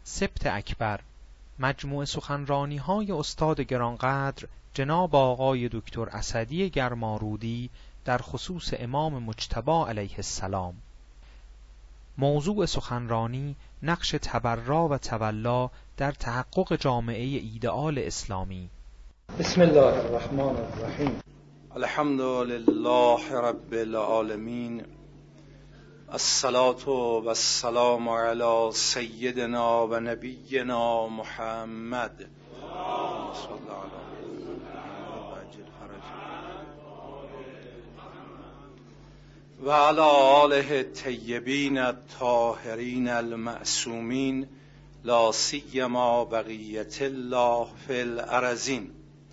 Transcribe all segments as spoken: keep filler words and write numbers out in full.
سبت اکبر، مجموع سخنرانی های استاد گرانقدر جناب آقای دکتر اسدی گرمارودی در خصوص امام مجتبی علیه السلام. موضوع سخنرانی نقش تبرا و تولا در تحقق جامعه ایدئال اسلامی. بسم الله الرحمن الرحیم. الحمد لله رب العالمین، الصلاة و السلام علی سیدنا و نبینا محمد و علی آله الطیبین الطاهرین المعصومین، لا سیما بقیة الله فی الارضین.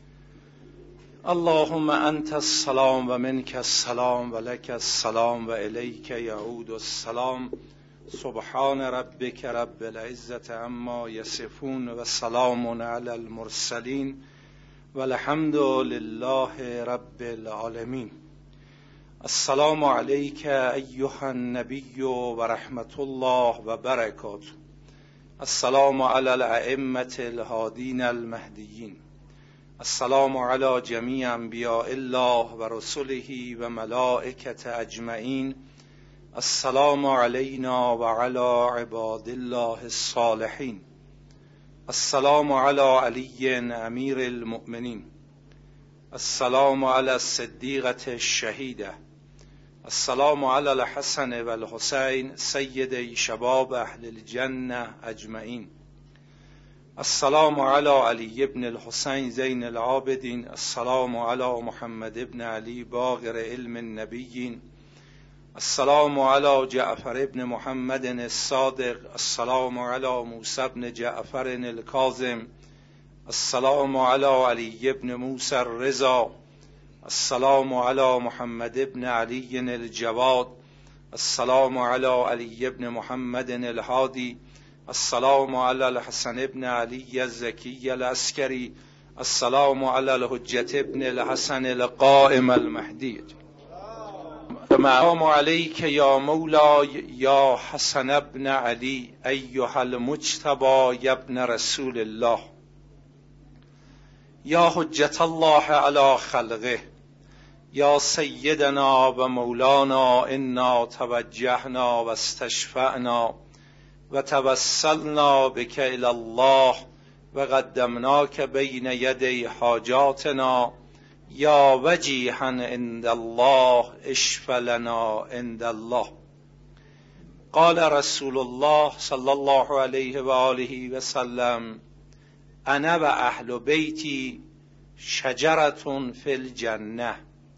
اللهم انت السلام و منک السلام و لک السلام و الیک یعود السلام. سبحان ربک رب العزة عما یصفون و سلام علی المرسلین و الحمد لله رب العالمین. السلام علیک ایها النبی و رحمت الله و برکاته. السلام علی الائمة الهادین المهدیین. السلام علی جمیع انبیاء الله و رسله و ملائکته اجمعین. السلام علینا و علی عباد الله الصالحین. السلام علی علی امیر المؤمنین. السلام علی الصدیقة الشهیده. السلام علی الحسن و الحسین سیدی شباب اهل الجنه اجمعین. السلام علی علی ابن الحسین زین العابدین. السلام علی محمد ابن علی باقر علم النبیین. السلام علی جعفر ابن محمد الصادق. السلام علی موسی ابن جعفر الکاظم. السلام علی علی ابن موسی الرضا. السلام علی محمد ابن علی الجواد. السلام علی علی ابن محمد الهادی. السلام علی الحسن ابن علی الزکی العسکری. السلام علی الحجة ابن الحسن القائم المهدی. السلام علیک یا مولای یا حسن ابن علی ایها المجتبی ابن رسول الله. یا حجة الله علی خلقه. یا سیدنا و مولانا انا توجهنا و استشفعنا و توسلنا بک الی الله و قدمناک بین یدی حاجاتنا. یا وجیها عند الله اشفع لنا عند الله. قال رسول الله صلی الله علیه و آله و سلم: انا و اهل بیتی شجرة فی الجنه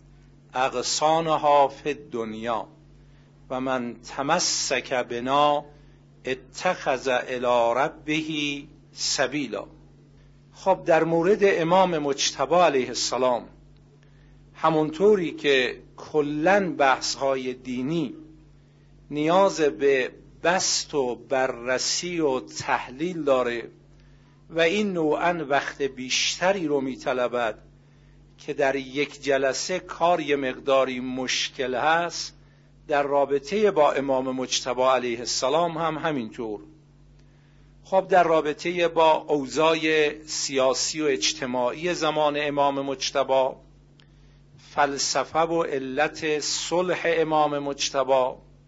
اغصانها فی الدنیا و من تمسک بنا اتخذ الی ربه سبیلا. خب در مورد امام مجتبی علیه السلام، همونطوری که کلن بحث‌های دینی نیاز به بسط و بررسی و تحلیل داره و این نوعاً وقت بیشتری رو میطلبد که در یک جلسه کار یه مقداری مشکل هست، در رابطه با امام مجتبی علیه السلام هم همینطور. خب در رابطه با اوضاع سیاسی و اجتماعی زمان امام مجتبی، فلسفه و علت صلح امام مجتبی،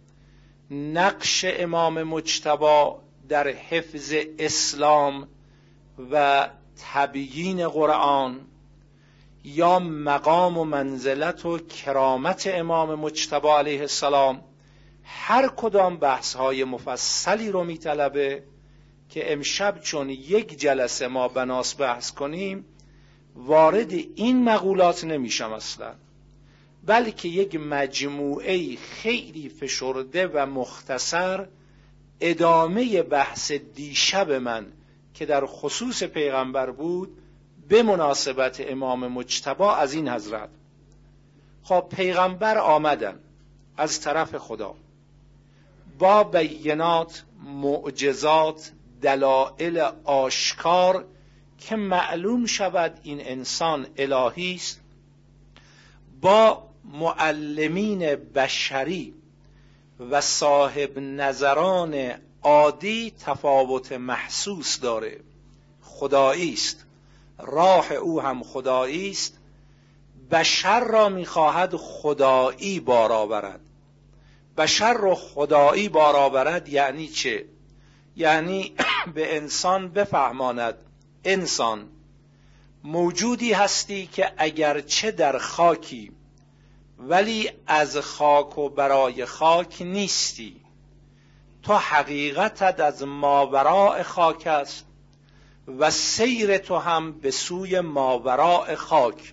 نقش امام مجتبی در حفظ اسلام و تبیین قرآن، یا مقام و منزلت و کرامت امام مجتبی علیه السلام، هر کدام بحث‌های مفصلی رو میطلبه که امشب چون یک جلسه ما بناس بحث کنیم وارد این مقولات نمیشم اصلا، بلکه یک مجموعه خیلی فشرده و مختصر ادامه بحث دیشب من که در خصوص پیغمبر بود به مناسبت امام مجتبی از این حضرت. خب پیغمبر آمدن از طرف خدا با بینات، معجزات، دلائل آشکار که معلوم شود این انسان الهی است، با معلمین بشری و صاحب نظران عادی تفاوت محسوس داره، خدایی است، راه او هم خدایی است. بشر را میخواهد خدایی بار آورد. بشر را خدایی بار آورد یعنی چه؟ یعنی به انسان بفهماند انسان موجودی هستی که اگرچه در خاکی ولی از خاک و برای خاک نیستی. تو حقیقتت از ماوراء خاک است و سیر تو هم به سوی ماوراء خاک.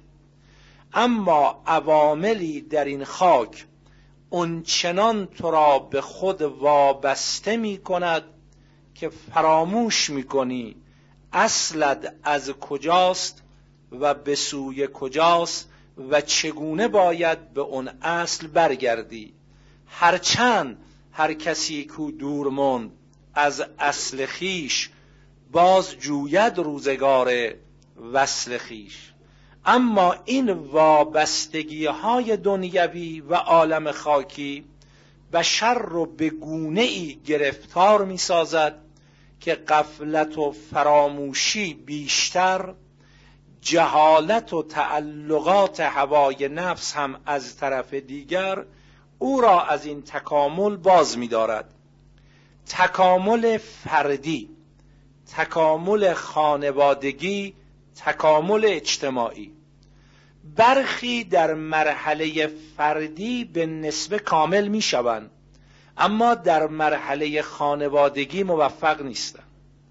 اما عواملی در این خاک اونچنان تو را به خود وابسته می کند که فراموش می کنی اصلت از کجاست و به سوی کجاست و چگونه باید به اون اصل برگردی. هرچند هر کسی کو دور ماند از اصل خیش، باز جوید روزگار وصل خیش. اما این وابستگی های دنیوی و عالم خاکی بشر رو به گونه ای گرفتار می سازد که غفلت و فراموشی بیشتر، جهالت و تعلقات هوای نفس هم از طرف دیگر او را از این تکامل باز می دارد. تکامل فردی، تکامل خانوادگی، تکامل اجتماعی. برخی در مرحله فردی به نسبه کامل می شوند، اما در مرحله خانوادگی موفق نیستند.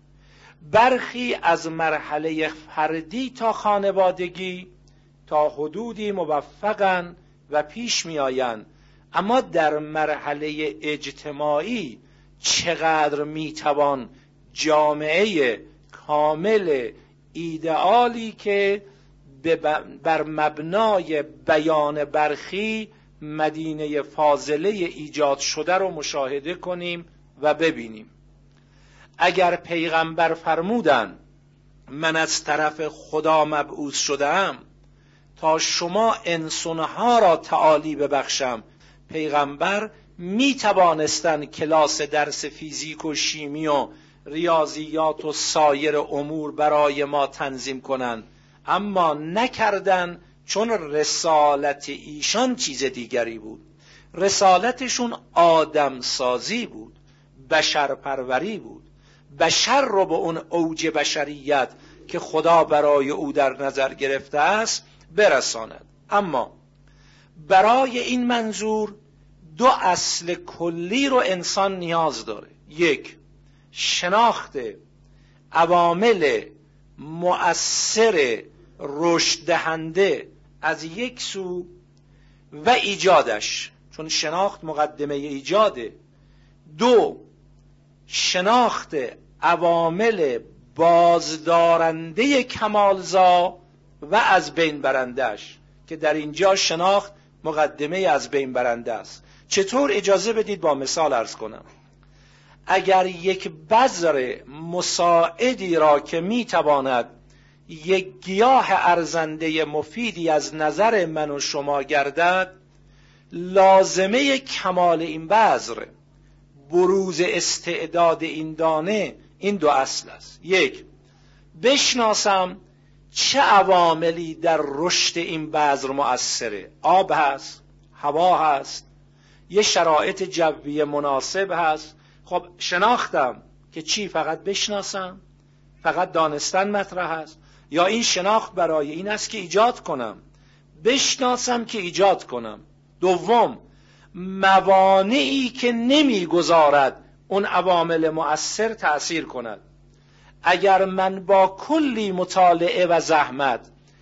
برخی از مرحله فردی تا خانوادگی تا حدودی موفقند و پیش می آیند، اما در مرحله اجتماعی چقدر می توان جامعه کامل ایدئالی که بر مبنای بیان برخی مدینه فاضله ایجاد شده رو مشاهده کنیم و ببینیم. اگر پیغمبر فرمودن من از طرف خدا مبعوث شدم تا شما انسانها را تعالی ببخشم، پیغمبر می توانستن کلاس درس فیزیک و شیمی و ریاضیات و سایر امور برای ما تنظیم کنند، اما نکردن، چون رسالت ایشان چیز دیگری بود. رسالتشون آدم سازی بود، بشر پروری بود، بشر رو به اون اوج بشریت که خدا برای او در نظر گرفته است برساند. اما برای این منظور دو اصل کلی رو انسان نیاز داره. یک، شناخت عوامل مؤثر رشد دهنده از یک سو و ایجادش، چون شناخت مقدمه ایجاده. دو، شناخت عوامل بازدارنده کمالزا و از بین برندش، که در اینجا شناخت مقدمه از بین برنده است. چطور؟ اجازه بدید با مثال عرض کنم. اگر یک بذر مساعدی را که میتواند یک گیاه ارزنده مفیدی از نظر من و شما گردد، لازمه کمال این بذر، بروز استعداد این دانه، این دو اصل است. یک، بشناسم چه عواملی در رشد این بذر مؤثره. آب هست، هوا هست، یه شرایط جوی مناسب هست. خب شناختم که چی؟ فقط بشناسم؟ فقط دانستن مطرح است؟ یا این شناخت برای این است که ایجاد کنم؟ بشناسم که ایجاد کنم. دوم، موانعی که نمیگذارد اون عوامل مؤثر تأثیر کند. اگر من با کلی مطالعه و زحمت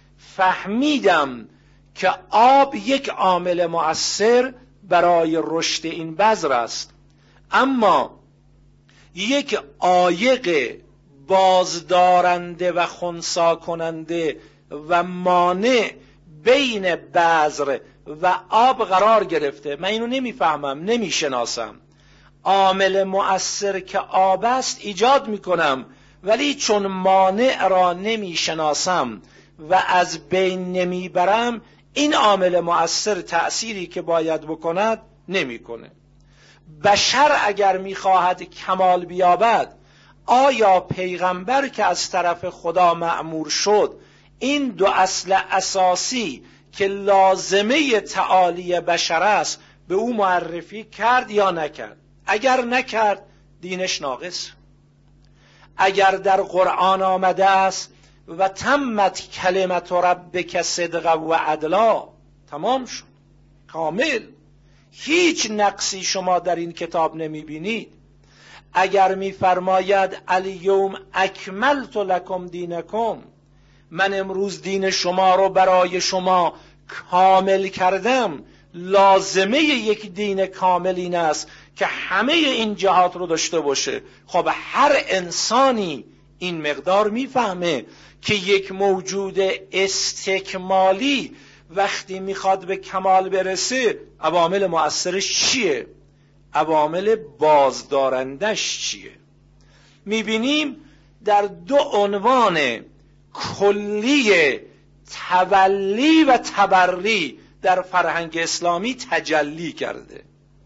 فهمیدم که آب یک عامل مؤثر برای رشد این بذر است، اما یک عایق بازدارنده و خنثی کننده و مانع بین بذر و آب قرار گرفته، من اینو نمیفهمم، نمیشناسم، عامل مؤثر که آب است ایجاد میکنم، ولی چون مانع را نمیشناسم و از بین نمیبرم، این عامل مؤثر تأثیری که باید بکند نمیکنه. بشر اگر میخواهد کمال بیابد، آیا پیغمبر که از طرف خدا مأمور شد این دو اصل اساسی که لازمه تعالی بشر است به او معرفی کرد یا نکرد؟ اگر نکرد دینش ناقص. اگر در قرآن آمده است و تمت کلمت ربک صدقا و عدلا، تمام شد، کامل، هیچ نقصی شما در این کتاب نمی بینید. اگر می فرماید الیوم اکملت لکم دینکم، من امروز دین شما رو برای شما کامل کردم، لازمه یک دین کامل این است که همه این جهات رو داشته باشه. خب هر انسانی این مقدار میفهمه که یک موجود استکمالی وقتی میخواد به کمال برسه عوامل مؤثرش چیه؟ عوامل بازدارندش چیه؟ میبینیم در دو عنوان کلی تولی و تبری در فرهنگ اسلامی تجلی کرده.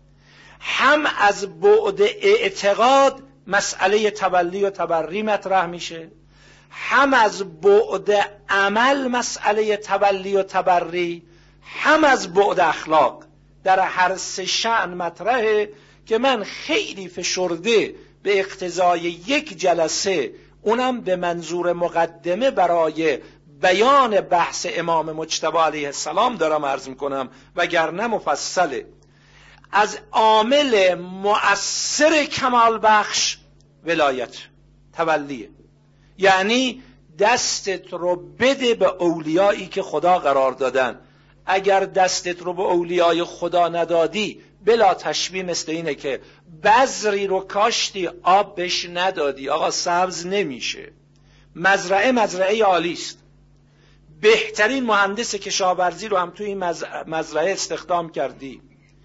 هم از بعد اعتقاد مسئله تولی و تبری مطرح میشه، هم از بعد عمل مسئله تولی و تبری، هم از بعد اخلاق. در هر سه شأن مطرحه که من خیلی فشرده به اقتضای یک جلسه، اونم به منظور مقدمه برای بیان بحث امام مجتبی علیه السلام دارم عرض میکنم، وگرنه مفصله. از عامل مؤثر کمال بخش ولایت، تولیه. یعنی دستت رو بده به اولیایی که خدا قرار دادن. اگر دستت رو به اولیای خدا ندادی، بلا تشبیه مثل اینه که بذری رو کاشتی آب بهش ندادی، آقا سبز نمیشه. مزرعه مزرعه عالی است، بهترین مهندس کشاورزی رو هم توی این مزرعه استخدام کردی،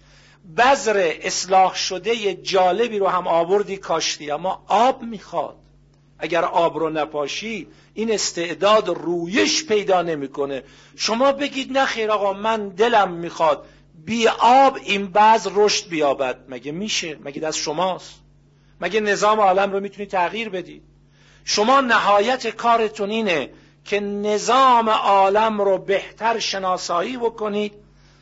بذر اصلاح شده جالبی رو هم آوردی کاشتی، اما آب میخواد. اگر آب رو نپاشی این استعداد رویش پیدا نمیکنه. شما بگید نه خیر آقا من دلم میخواد بی آب این بذر رشد بیابد، مگه میشه؟ مگه دست شماست؟ مگه نظام عالم رو میتونی تغییر بدید؟ شما نهایت کارتون اینه که نظام عالم رو بهتر شناسایی بکنید،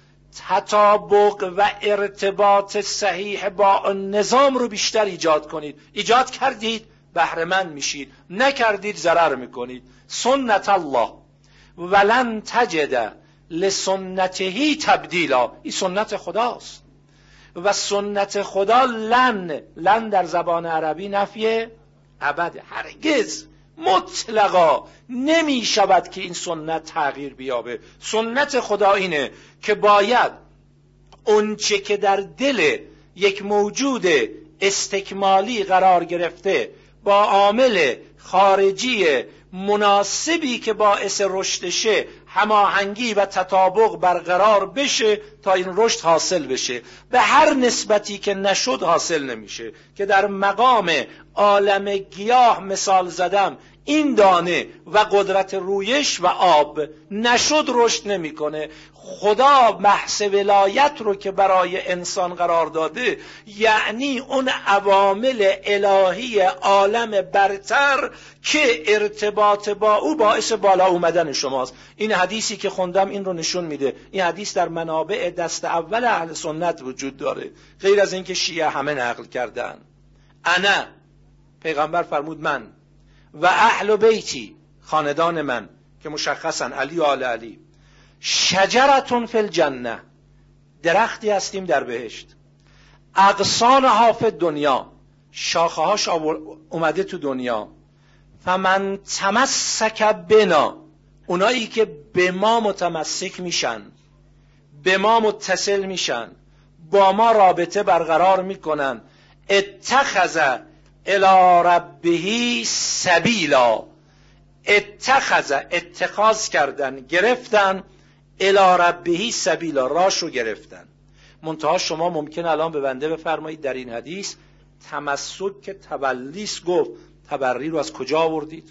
تطابق و ارتباط صحیح با نظام رو بیشتر ایجاد کنید. ایجاد کردید بهره مند میشید، نکردید ضرر میکنید. سنت الله ولن تجد لسنته تبدیلا، این سنت خداست. و سنت خدا لن، لن در زبان عربی نفی ابد، هرگز مطلقا نمی شود که این سنت تغییر بیابه. سنت خدا اینه که باید اونچه که در دل یک موجود استکمالی قرار گرفته با عامل خارجی مناسبی که باعث رشدشه هماهنگی و تطابق برقرار بشه تا این رشد حاصل بشه. به هر نسبتی که نشد حاصل نمیشه. که در مقام عالم گیاه مثال زدم، این دانه و قدرت رویش و آب نشد رشد نمیکنه. خدا بحث ولایت رو که برای انسان قرار داده، یعنی اون عوامل الهی عالم برتر که ارتباط با او باعث بالا اومدن شماست. این حدیثی که خوندم این رو نشون میده. این حدیث در منابع دست اول اهل سنت وجود داره، غیر از اینکه شیعه همه نقل کردن. انا، پیغمبر فرمود من، و اهل بیتی، خاندان من که مشخصا علی و آل علی، شجرتون فی الجنه، درختی هستیم در بهشت، اغصانها فی دنیا، شاخه هاش اومده تو دنیا، فمن تمسک بنا، اونایی که به ما متمسک میشن، به ما متصل میشن، با ما رابطه برقرار میکنن، اتخذ الی ربه سبیلا، اتخذ، اتخاذ کردن، گرفتن، الی ربه سبیلا، راشو گرفتن. منتها شما ممکن الان به بنده بفرمایید در این حدیث تمسک که تولیس گفت، تبری رو از کجا آوردید؟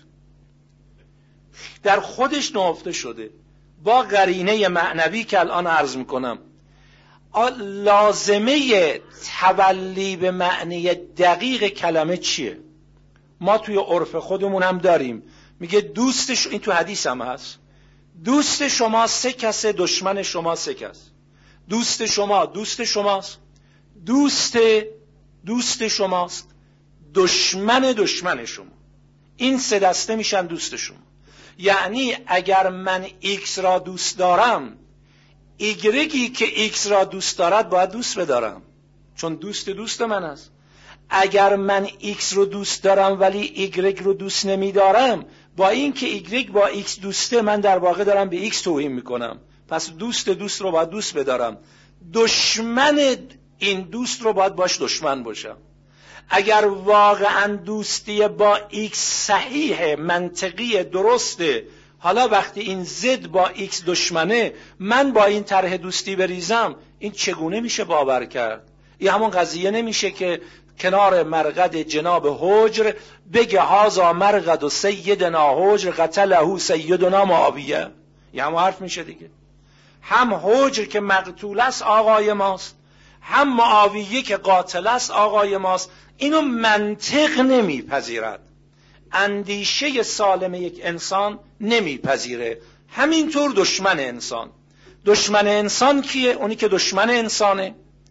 در خودش نهفته شده با قرینه معنوی که الان عرض میکنم. لازمه تولی به معنی دقیق کلمه چیه؟ ما توی عرف خودمون هم داریم، میگه دوستش، این تو حدیث هم هست، دوست شما سه کسه، دشمن شما سه کس. دوست شما دوست شماست، دوست دوست شماست، دشمن دشمن شما. این سه دسته میشن دوست شما. یعنی اگر من ایکس را دوست دارم، ایگرگی که ایکس را دوست دارد باید دوست بدارم، چون دوست دوست من است. اگر من ایکس رو دوست دارم ولی ایگرگ رو دوست نمیدارم، با این که ایگرگ با ایکس دوسته، من در واقع دارم به ایکس توهین میکنم. پس دوست دوست رو باید دوست بدارم. دشمن این دوست رو باید باش دشمن باشم. اگر واقعا دوستی با ایکس صحیح، منطقی، درسته، حالا وقتی این زد با ایکس دشمنه، من با این طرح دوستی بریزم، این چگونه میشه باور کرد؟ این همون قضیه نمیشه که کنار مرقد جناب حجر بگه هازا مرقد و سیدنا حجر قتله سیدنا معاویه. این همون حرف میشه دیگه. هم حجر که مقتول است آقای ماست، هم معاویه که قاتل است آقای ماست. اینو منطق نمیپذیرد، اندیشه سالم یک انسان نمیپذیره. همینطور دشمن انسان. دشمن انسان کیه؟ اونی که دشمن انسانه،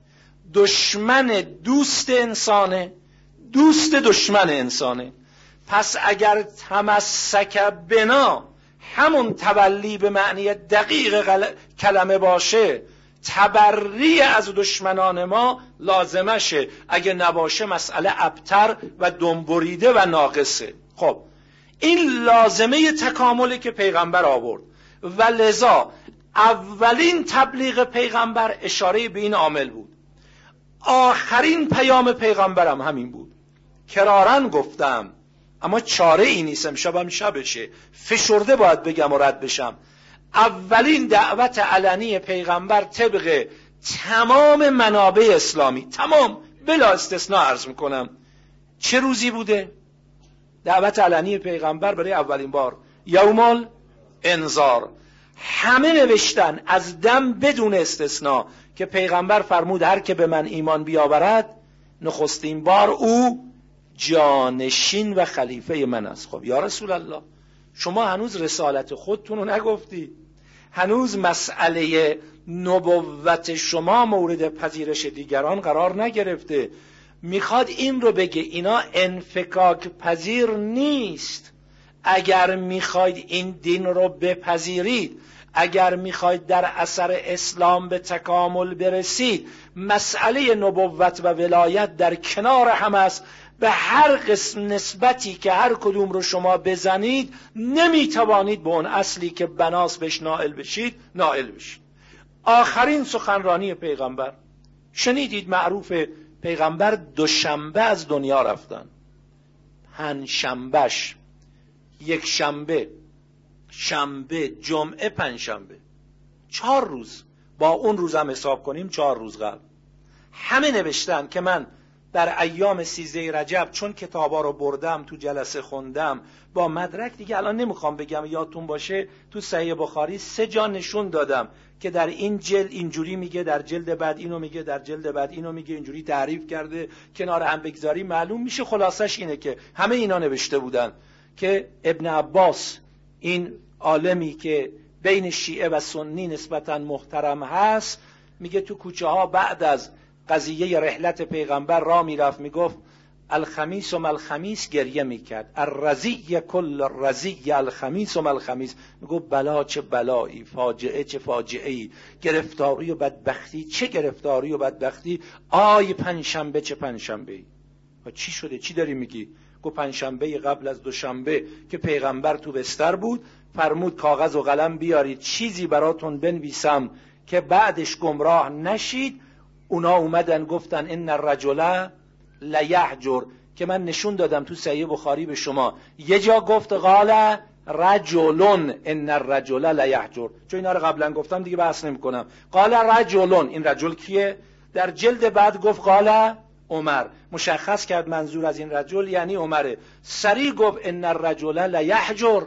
دشمن دوست انسانه، دوست دشمن انسانه. پس اگر تمسک بنا همون تولی به معنی دقیق غل... کلمه باشه، تبری از دشمنان ما لازمشه. اگه نباشه مسئله ابتر و دنبریده و ناقصه. خب این لازمه تکاملی که پیغمبر آورد و لذا اولین تبلیغ پیغمبر اشاره به این عامل بود. آخرین پیام پیغمبرم همین بود. کرارن گفتم، اما چاره ای نیست، امشبم شبشه، فشرده باید بگم و رد بشم. اولین دعوت علنی پیغمبر طبق تمام منابع اسلامی، تمام بلا استثناء عرض میکنم، چه روزی بوده؟ دعوت علنی پیغمبر برای اولین بار یوم الانذار. همه نوشتن از دم بدون استثناء که پیغمبر فرمود هر که به من ایمان بیاورد نخستین بار او جانشین و خلیفه من است. خب یا رسول الله، شما هنوز رسالت خودتون رو نگفتی، هنوز مسئله نبوت شما مورد پذیرش دیگران قرار نگرفته. میخواد این رو بگه اینا انفکاک پذیر نیست. اگر میخواید این دین رو بپذیرید، اگر میخواید در اثر اسلام به تکامل برسید، مسئله نبوت و ولایت در کنار هم است. به هر قسم نسبتی که هر کدوم رو شما بزنید نمیتوانید به اون اصلی که بناس بهش نائل بشید نائل بشید. آخرین سخنرانی پیغمبر شنیدید، معروف، پیغمبر دوشنبه از دنیا رفتن، پنجشنبهش، یک شنبه، شنبه، جمعه، پنجشنبه، چهار روز، با اون روز هم حساب کنیم چهار روز قبل. همه نوشتن که من در ایام سیزده رجب چون کتابا رو بردم تو جلسه خوندم با مدرک، دیگه الان نمیخوام بگم، یادتون باشه تو صحیح بخاری سه جا نشون دادم که در این جلد اینجوری میگه، در جلد بعد اینو میگه، در جلد بعد اینو میگه، اینجوری تعریف کرده، کنار هم بگذاری معلوم میشه. خلاصش اینه که همه اینا نوشته بودن که ابن عباس، این عالمی که بین شیعه و سنی نسبتا محترم هست، میگه تو کوچه ها بعد از قضیه رحلت پیغمبر را میرفت، میگفت الخمیس و ملخمیس، گریه میکرد، الرزی کل الرزی الخمیس و ملخمیس، میگفت بلا چه بلایی، فاجعه چه فاجعه ای، گرفتاری و بدبختی چه گرفتاری و بدبختی، آی پنجشنبه چه پنجشنبه ای. چی شده؟ چی داری میگی؟ گفت پنجشنبه قبل از دوشنبه که پیغمبر تو بستر بود، فرمود کاغذ و قلم بیارید چیزی براتون بنویسم که بعدش گمراه نشید. اونا اومدن گفتن ان الرجل لیحجر، که من نشون دادم تو صحیح بخاری به شما، یه جا گفت قال رجلون ان الرجل لیحجر، چون اینا رو قبلا گفتم دیگه بحث نمی کنم. قال رجلون، این رجل کیه؟ در جلد بعد گفت قال عمر، مشخص کرد منظور از این رجل یعنی عمره. سریع گفت ان الرجل لیحجر،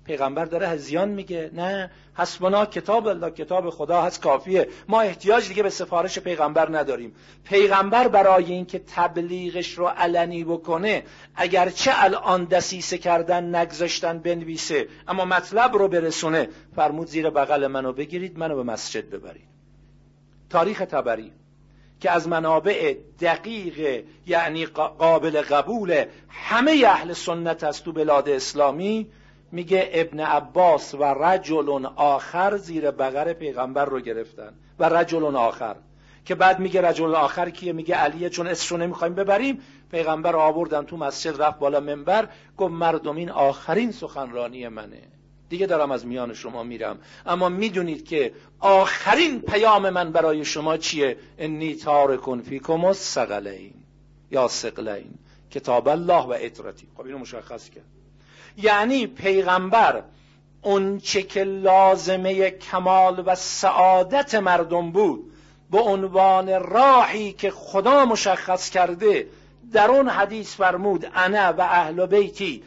پیغمبر داره هزیان میگه؟ نه، حسبنا کتاب الله، کتاب خدا هست کافیه، ما احتیاج دیگه به سفارش پیغمبر نداریم. پیغمبر برای اینکه تبلیغش رو علنی بکنه، اگرچه الان دسیسه کردن نگذاشتن بنویسه، اما مطلب رو برسونه، فرمود زیر بغل منو بگیرید، منو به مسجد ببرید. تاریخ طبری که از منابع دقیق یعنی قابل قبول همه اهل سنت است تو بلاد اسلامی، میگه ابن عباس و رجل آخر زیر بغل پیغمبر رو گرفتن. و رجل آخر که بعد میگه رجل آخر کیه؟ میگه علیه، چون اسمشو نمیخوایم ببریم. پیغمبر آوردن تو مسجد، رفت بالا منبر، گفت مردم این آخرین سخنرانی منه، دیگه دارم از میان شما میرم، اما میدونید که آخرین پیام من برای شما چیه؟ انی تارکون فیکم الثقلین یا ثقلین کتاب الله و اطرتی. خب اینو مشخص کرد. یعنی پیغمبر اون چه که لازمه کمال و سعادت مردم بود به عنوان راهی که خدا مشخص کرده، در اون حدیث فرمود انا و اهل بیتی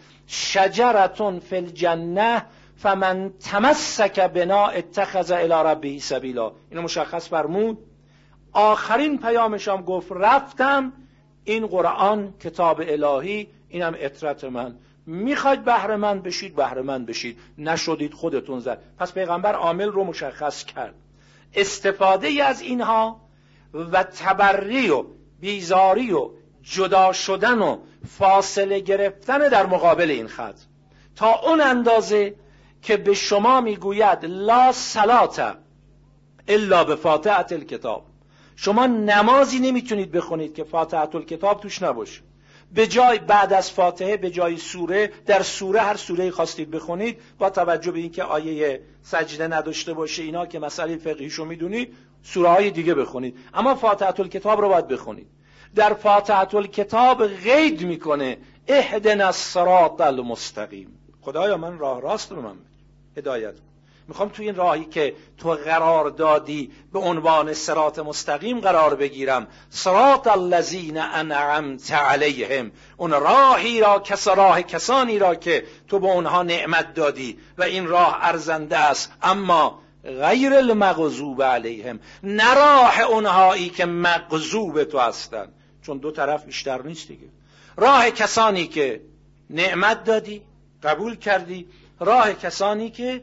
شجرتون فی الجنه فمن تمسک بنا اتخذ الی ربه سبیلا. اینو مشخص فرمود. آخرین پیامش هم گفت رفتم، این قرآن کتاب الهی، اینم اطرت من، میخواید بهره من بشید بهره من بشید، نشدید خودتون زد. پس پیغمبر عامل رو مشخص کرد. استفاده از اینها و تبری و بیزاری و جدا شدن و فاصله گرفتن در مقابل این خط، تا اون اندازه که به شما میگوید لا صلات الا به فاتحه الکتاب، شما نمازی نمیتونید بخونید که فاتحه الکتاب توش نباشه. به جای بعد از فاتحه به جای سوره، در سوره هر سوره‌ای خواستید بخونید، با توجه به اینکه آیه سجده نداشته باشه اینا که مسئله فقهیشو میدونید، سوره های دیگه بخونید، اما فاتحه الکتاب رو باید بخونید. در فاتحه الکتاب قید میکنه اهدنا الصراط المستقیم، خدایا من راه راست رو من هدایت کن. میخوام تو این راهی که تو قرار دادی به عنوان صراط مستقیم قرار بگیرم. صراط الذین انعمت علیهم، اون راهی را، کس راه کسانی را که تو به اونها نعمت دادی و این راه ارزنده است، اما غیر المغضوب علیهم، نه راه اونهایی که مغضوب تو هستن، چون دو طرف بیشتر نیست دیگه. راه کسانی که نعمت دادی قبول کردی، راه کسانی که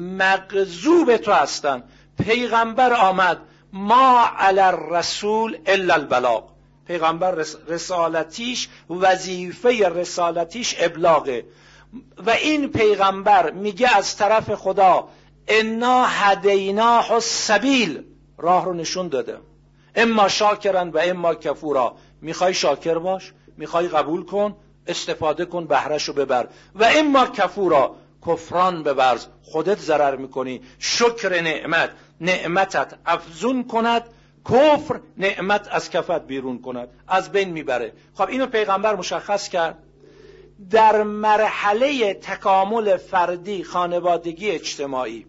مغضوب تو هستن. پیغمبر آمد ما علی الرسول الا البلاغ، پیغمبر رسالتیش، وظیفه رسالتیش ابلاغه. و این پیغمبر میگه از طرف خدا انا هدیناه السبیل، راه رو نشون داده، اما شاکرن و اما کفورا. میخوای شاکر باش، میخوای قبول کن، استفاده کن، بهرهشو ببر، و اما کفورا، کفران ببرز، خودت ضرر میکنی. شکر نعمت، نعمتت افزون کند، کفر نعمت از کفت بیرون کند، از بین میبره. خب اینو پیغمبر مشخص کرد. در مرحله تکامل فردی، خانوادگی، اجتماعی،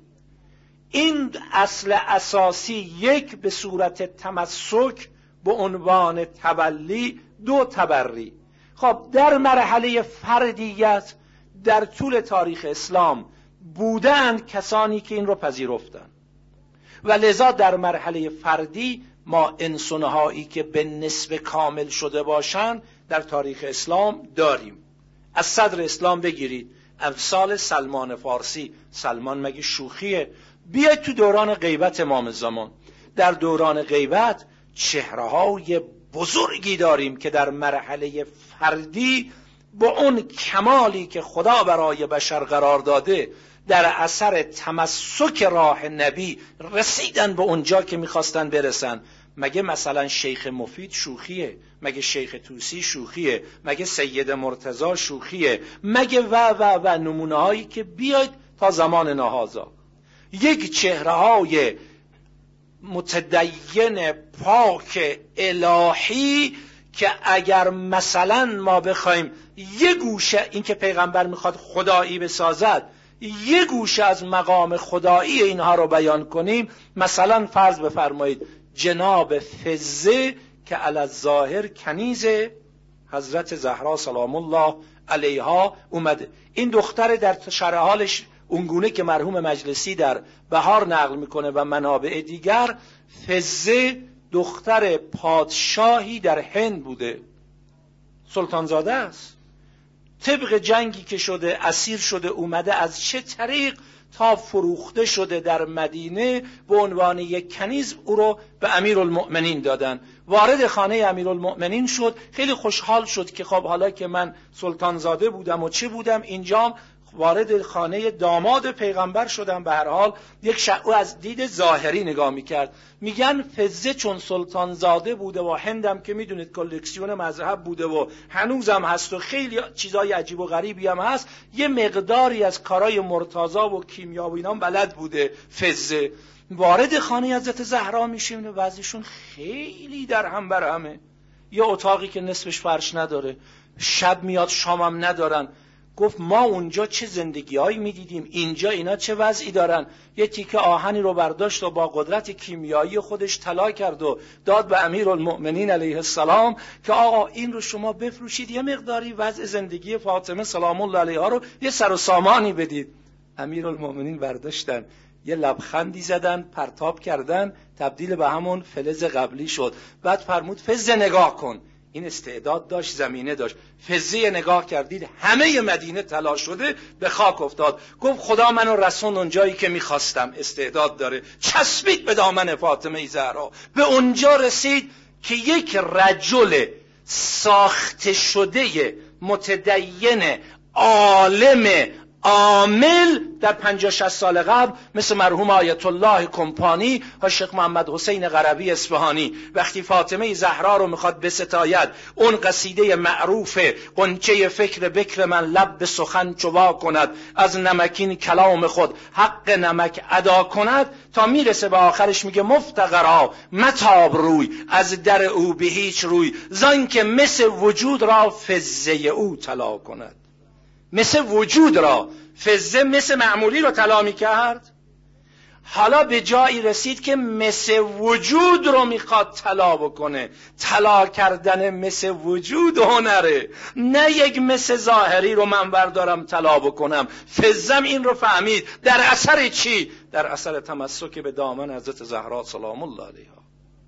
این اصل اساسی، یک به صورت تمسک به عنوان تبلی، دو تبری. خب در مرحله فردیت در طول تاریخ اسلام بودند کسانی که این رو پذیرفتند و لذا در مرحله فردی ما انسانهایی که به نسب کامل شده باشند در تاریخ اسلام داریم. از صدر اسلام بگیرید، امثال سلمان فارسی. سلمان مگه شوخیه؟ بیاید تو دوران غیبت امام زمان. در دوران غیبت چهره‌های بزرگی داریم که در مرحله فردی با اون کمالی که خدا برای بشر قرار داده در اثر تمسک راه نبی رسیدن به اونجا که میخواستن برسن. مگه مثلا شیخ مفید شوخیه؟ مگه شیخ توسی شوخیه؟ مگه سید مرتضی شوخیه؟ مگه و و و نمونه هایی که بیاید تا زمان نهازا. یک چهره های متدین پاک الهی که اگر مثلا ما بخوایم یه گوشه، این که پیغمبر میخواد خدایی بسازد، یه گوشه از مقام خدایی اینها رو بیان کنیم، مثلا فرض بفرمایید جناب فزه که علی الظاهر کنیز حضرت زهرا سلام الله علیها اومده. این دختر در شرح حالش اونگونه که مرحوم مجلسی در بهار نقل میکنه و منابع دیگر، فزه دختر پادشاهی در هند بوده، سلطانزاده است. طبق جنگی که شده اسیر شده اومده، از چه طریق تا فروخته شده در مدینه به عنوان یک کنیز او رو به امیرالمؤمنین دادن. وارد خانه امیرالمؤمنین شد، خیلی خوشحال شد که خب حالا که من سلطانزاده بودم و چه بودم، اینجام وارد خانه داماد پیغمبر شدم. به هر حال یک شع... او از دید ظاهری نگاه میکرد. میگن فزه چون سلطانزاده بوده و هندم که میدونید کلکسیون مذهب بوده و هنوزم هست و خیلی چیزای عجیب و غریبی هم هست، یه مقداری از کارای مرتضی و کیمیا و اینا بلد بوده. فزه وارد خانه حضرت زهرا میشه، وضعشون خیلی در هم بر همه. یه اتاقی که نصفش فرش نداره، شب میاد شامم ندارن. گفت ما اونجا چه زندگی هایی میدیدیم، اینجا اینا چه وضعی دارن. یه تیکه آهنی رو برداشت و با قدرت کیمیایی خودش طلا کرد و داد به امیرالمؤمنین علیه السلام که آقا این رو شما بفروشید، یه مقداری وضع زندگی فاطمه سلام الله علیها رو یه سر و سامانی بدید. امیرالمؤمنین برداشتن، یه لبخندی زدن، پرتاب کردن، تبدیل به همون فلز قبلی شد. بعد فرمود فزه نگاه کن. این استعداد داشت، زمینه داشت. فزه نگاه کردید همه مدینه طلا شده، به خاک افتاد. گفت خدا منو رسون اونجایی که میخواستم، استعداد داره. چسبید به دامن فاطمه زهرا، به اونجا رسید که یک رجل ساخته شده متدین عالم عامل در پنجاه شصت سال قبل مثل مرحوم آیت الله کمپانی و شیخ محمد حسین قربی اصفهانی وقتی فاطمه زهرا رو میخواد بستاید، اون قصیده معروف غنچه فکر بکر من لب به سخن چوا کند، از نمکین کلام خود حق نمک ادا کند، تا میرسه به آخرش میگه مفتقرا متاب روی از در او به هیچ روی، زان که مثل وجود را فزه او طلا کند. مثل وجود را، فزه مثل معمولی رو طلا می کرد. حالا به جایی رسید که مثل وجود رو میخواد طلا بکنه. طلا کردن مثل وجود هنره، نه یک مثل ظاهری رو من بردارم طلا بکنم. فزم این رو فهمید. در اثر چی؟ در اثر تمسک به دامن حضرت زهرا سلام الله علیها.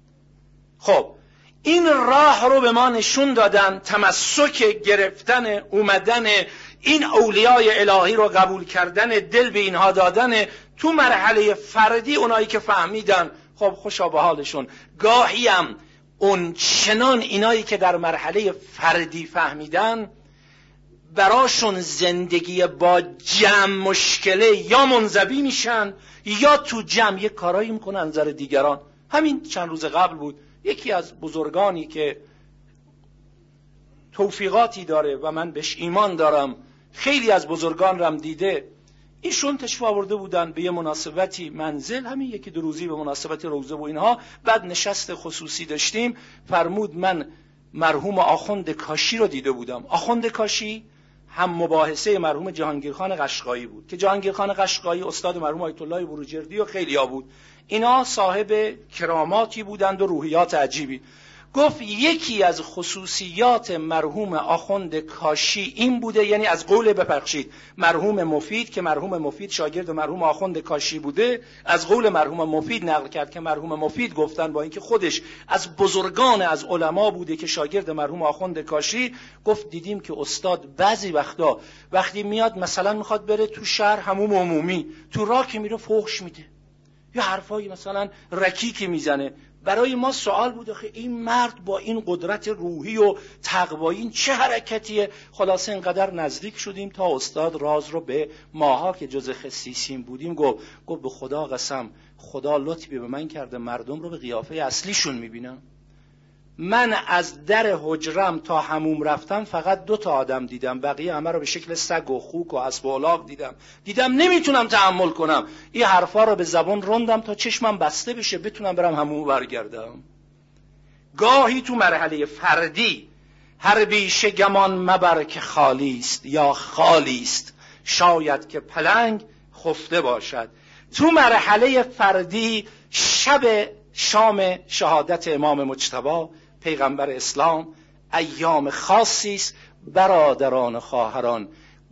خب این راه رو به ما نشون دادن، تمسک گرفتن، اومدن این اولیای الهی رو قبول کردن، دل به اینها دادن. تو مرحله فردی اونایی که فهمیدن خب خوشا به حالشون. گاهی هم اون چنان اینایی که در مرحله فردی فهمیدن براشون زندگی با جمع مشکله، یا منزوی میشن یا تو جمع یک کارایی میکنن نظر دیگران. همین چند روز قبل بود یکی از بزرگانی که توفیقاتی داره و من بهش ایمان دارم، خیلی از بزرگان رم دیده، ایشون تشریف آورده بودن به یه مناسبتی منزل، همین یکی دو روزی به مناسبت روزه و اینها. بعد نشست خصوصی داشتیم، فرمود من مرحوم آخوند کاشی رو دیده بودم. آخوند کاشی هم مباحثه مرحوم جهانگیرخان قشقایی بود که جهانگیرخان قشقایی استاد مرحوم آیت الله بروجردی و خیلیا بود. اینا صاحب کراماتی بودند و روحیات عجیبی. گفت یکی از خصوصیات مرحوم آخوند کاشی این بوده، یعنی از قول بپخشید مرحوم مفید که مرحوم مفید شاگرد مرحوم آخوند کاشی بوده، از قول مرحوم مفید نقل کرد که مرحوم مفید گفتن با اینکه خودش از بزرگان از علما بوده که شاگرد مرحوم آخوند کاشی، گفت دیدیم که استاد بعضی وقتا وقتی میاد مثلا میخواد بره تو شهر حموم عمومی، تو راه که میره فحش میده یا حرفایی مثلا رکیکی میزنه. برای ما سوال بود که این مرد با این قدرت روحی و تقوایی این چه حرکتیه؟ خلاصه اینقدر نزدیک شدیم تا استاد راز رو به ماها که جز خصیصین بودیم گفت گفت به خدا قسم، خدا لطفی به من کرده مردم رو به قیافه اصلیشون میبینم. من از در حجرم تا حموم رفتم فقط دو تا آدم دیدم، بقیه همه رو به شکل سگ و خوک و اسب و الاغ دیدم. دیدم نمیتونم تحمل کنم، این حرفا رو به زبان روندم تا چشمم بسته بشه بتونم برم حموم برگردم. گاهی تو مرحله فردی هر بیشه گمان مبر که خالی است یا خالی است، شاید که پلنگ خفته باشد. تو مرحله فردی شب شام شهادت امام مجتبی پیغمبر اسلام ایام خاصی است. برادران و خواهران،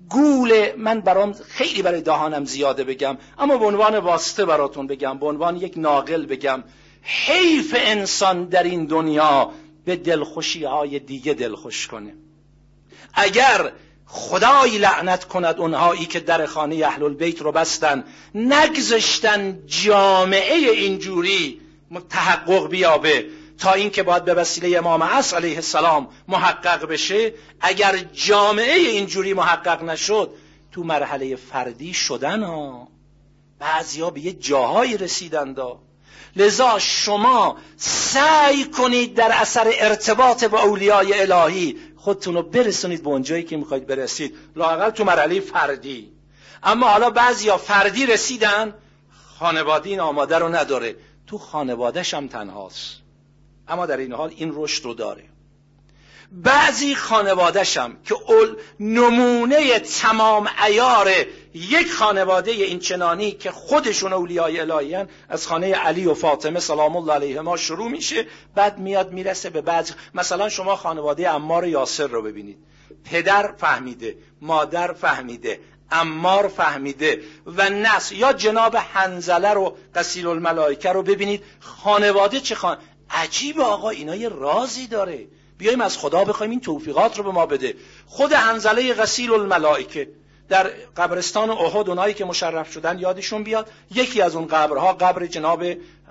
گول من برام خیلی برای دهانم زیاده بگم، اما به عنوان واسطه براتون بگم، به عنوان یک ناقل بگم، حیف انسان در این دنیا به دلخوشی های دیگه دلخوش کنه. اگر خدای لعنت کند اونهایی که در خانه اهل البیت رو بستن، نگذاشتن جامعه اینجوری تحقق بیابه تا این که باید به وسیله امام عصر علیه السلام محقق بشه. اگر جامعه اینجوری محقق نشد، تو مرحله فردی شدن ها، بعضیا به یه جاهایی رسیدن دا. لذا شما سعی کنید در اثر ارتباط با اولیای الهی خودتون رو برسونید به اون جایی که میخواید برسید، لااقل تو مرحله فردی. اما حالا بعضیا فردی رسیدن، خانواده این آماده رو نداره، تو خانواده‌ش هم تنهاست، اما در این حال این رشد رو داره. بعضی خانواده‌شم که اول نمونه تمام عیار یک خانواده این چنانی که خودشون اولیای الهی هن، از خانه علی و فاطمه سلام الله علیهما شروع میشه، بعد میاد میرسه به بعضی. مثلا شما خانواده عمار یاسر رو ببینید، پدر فهمیده، مادر فهمیده، عمار فهمیده و نسل. یا جناب حنظله رو غسیل الملائکه رو ببینید، خانواده چه خان... عجیب آقا، اینا یه رازی داره، بیاییم از خدا بخوایم این توفیقات رو به ما بده. خود حنظله غسیل الملائکه در قبرستان احد، اونایی که مشرف شدن یادشون بیاد، یکی از اون قبرها قبر جناب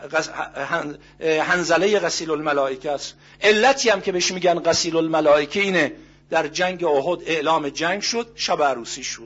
حنظله غسیل الملائکه است. علتی هم که بهش میگن غسیل الملائکه اینه، در جنگ احد اعلام جنگ شد، شب عروسی شد،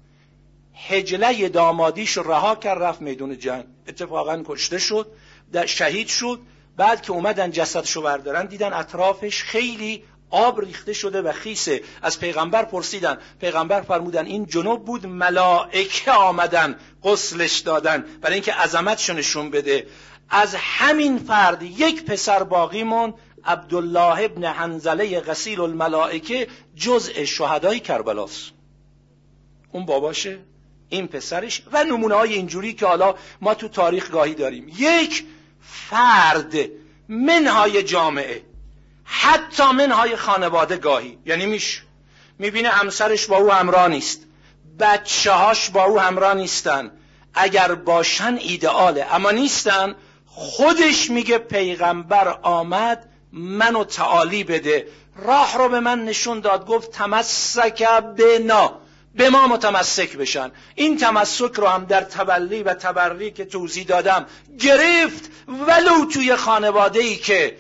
حجله دامادیش رها کرد رفت میدون جنگ، اتفاقا کشته شد، در شهید شد. بعد که اومدن جسدشو بردارن دیدن اطرافش خیلی آب ریخته شده و خیسه. از پیغمبر پرسیدن، پیغمبر فرمودن این جنوب بود، ملائکه آمدن غسلش دادن برای اینکه عظمتشو نشون بده. از همین فرد یک پسر باقی موند، عبدالله ابن حنظله غسیل الملائکه، جزء شهدای کربلاست. اون باباشه، این پسرش، و نمونه های اینجوری که حالا ما تو تاریخ گاهی داریم. یک فرد منهای جامعه، حتی منهای خانواده گاهی، یعنی میش میبینه همسرش با او همراه نیست، بچه هاش با او همراه نیستن، اگر باشن ایدئاله، اما نیستن. خودش میگه پیغمبر آمد منو تعالی بده، راه رو به من نشون داد، گفت تمسک بنا، به ما متمسک بشن. این تمسک رو هم در تبلی و تبری که توضیح دادم گرفت، ولو توی خانواده ای که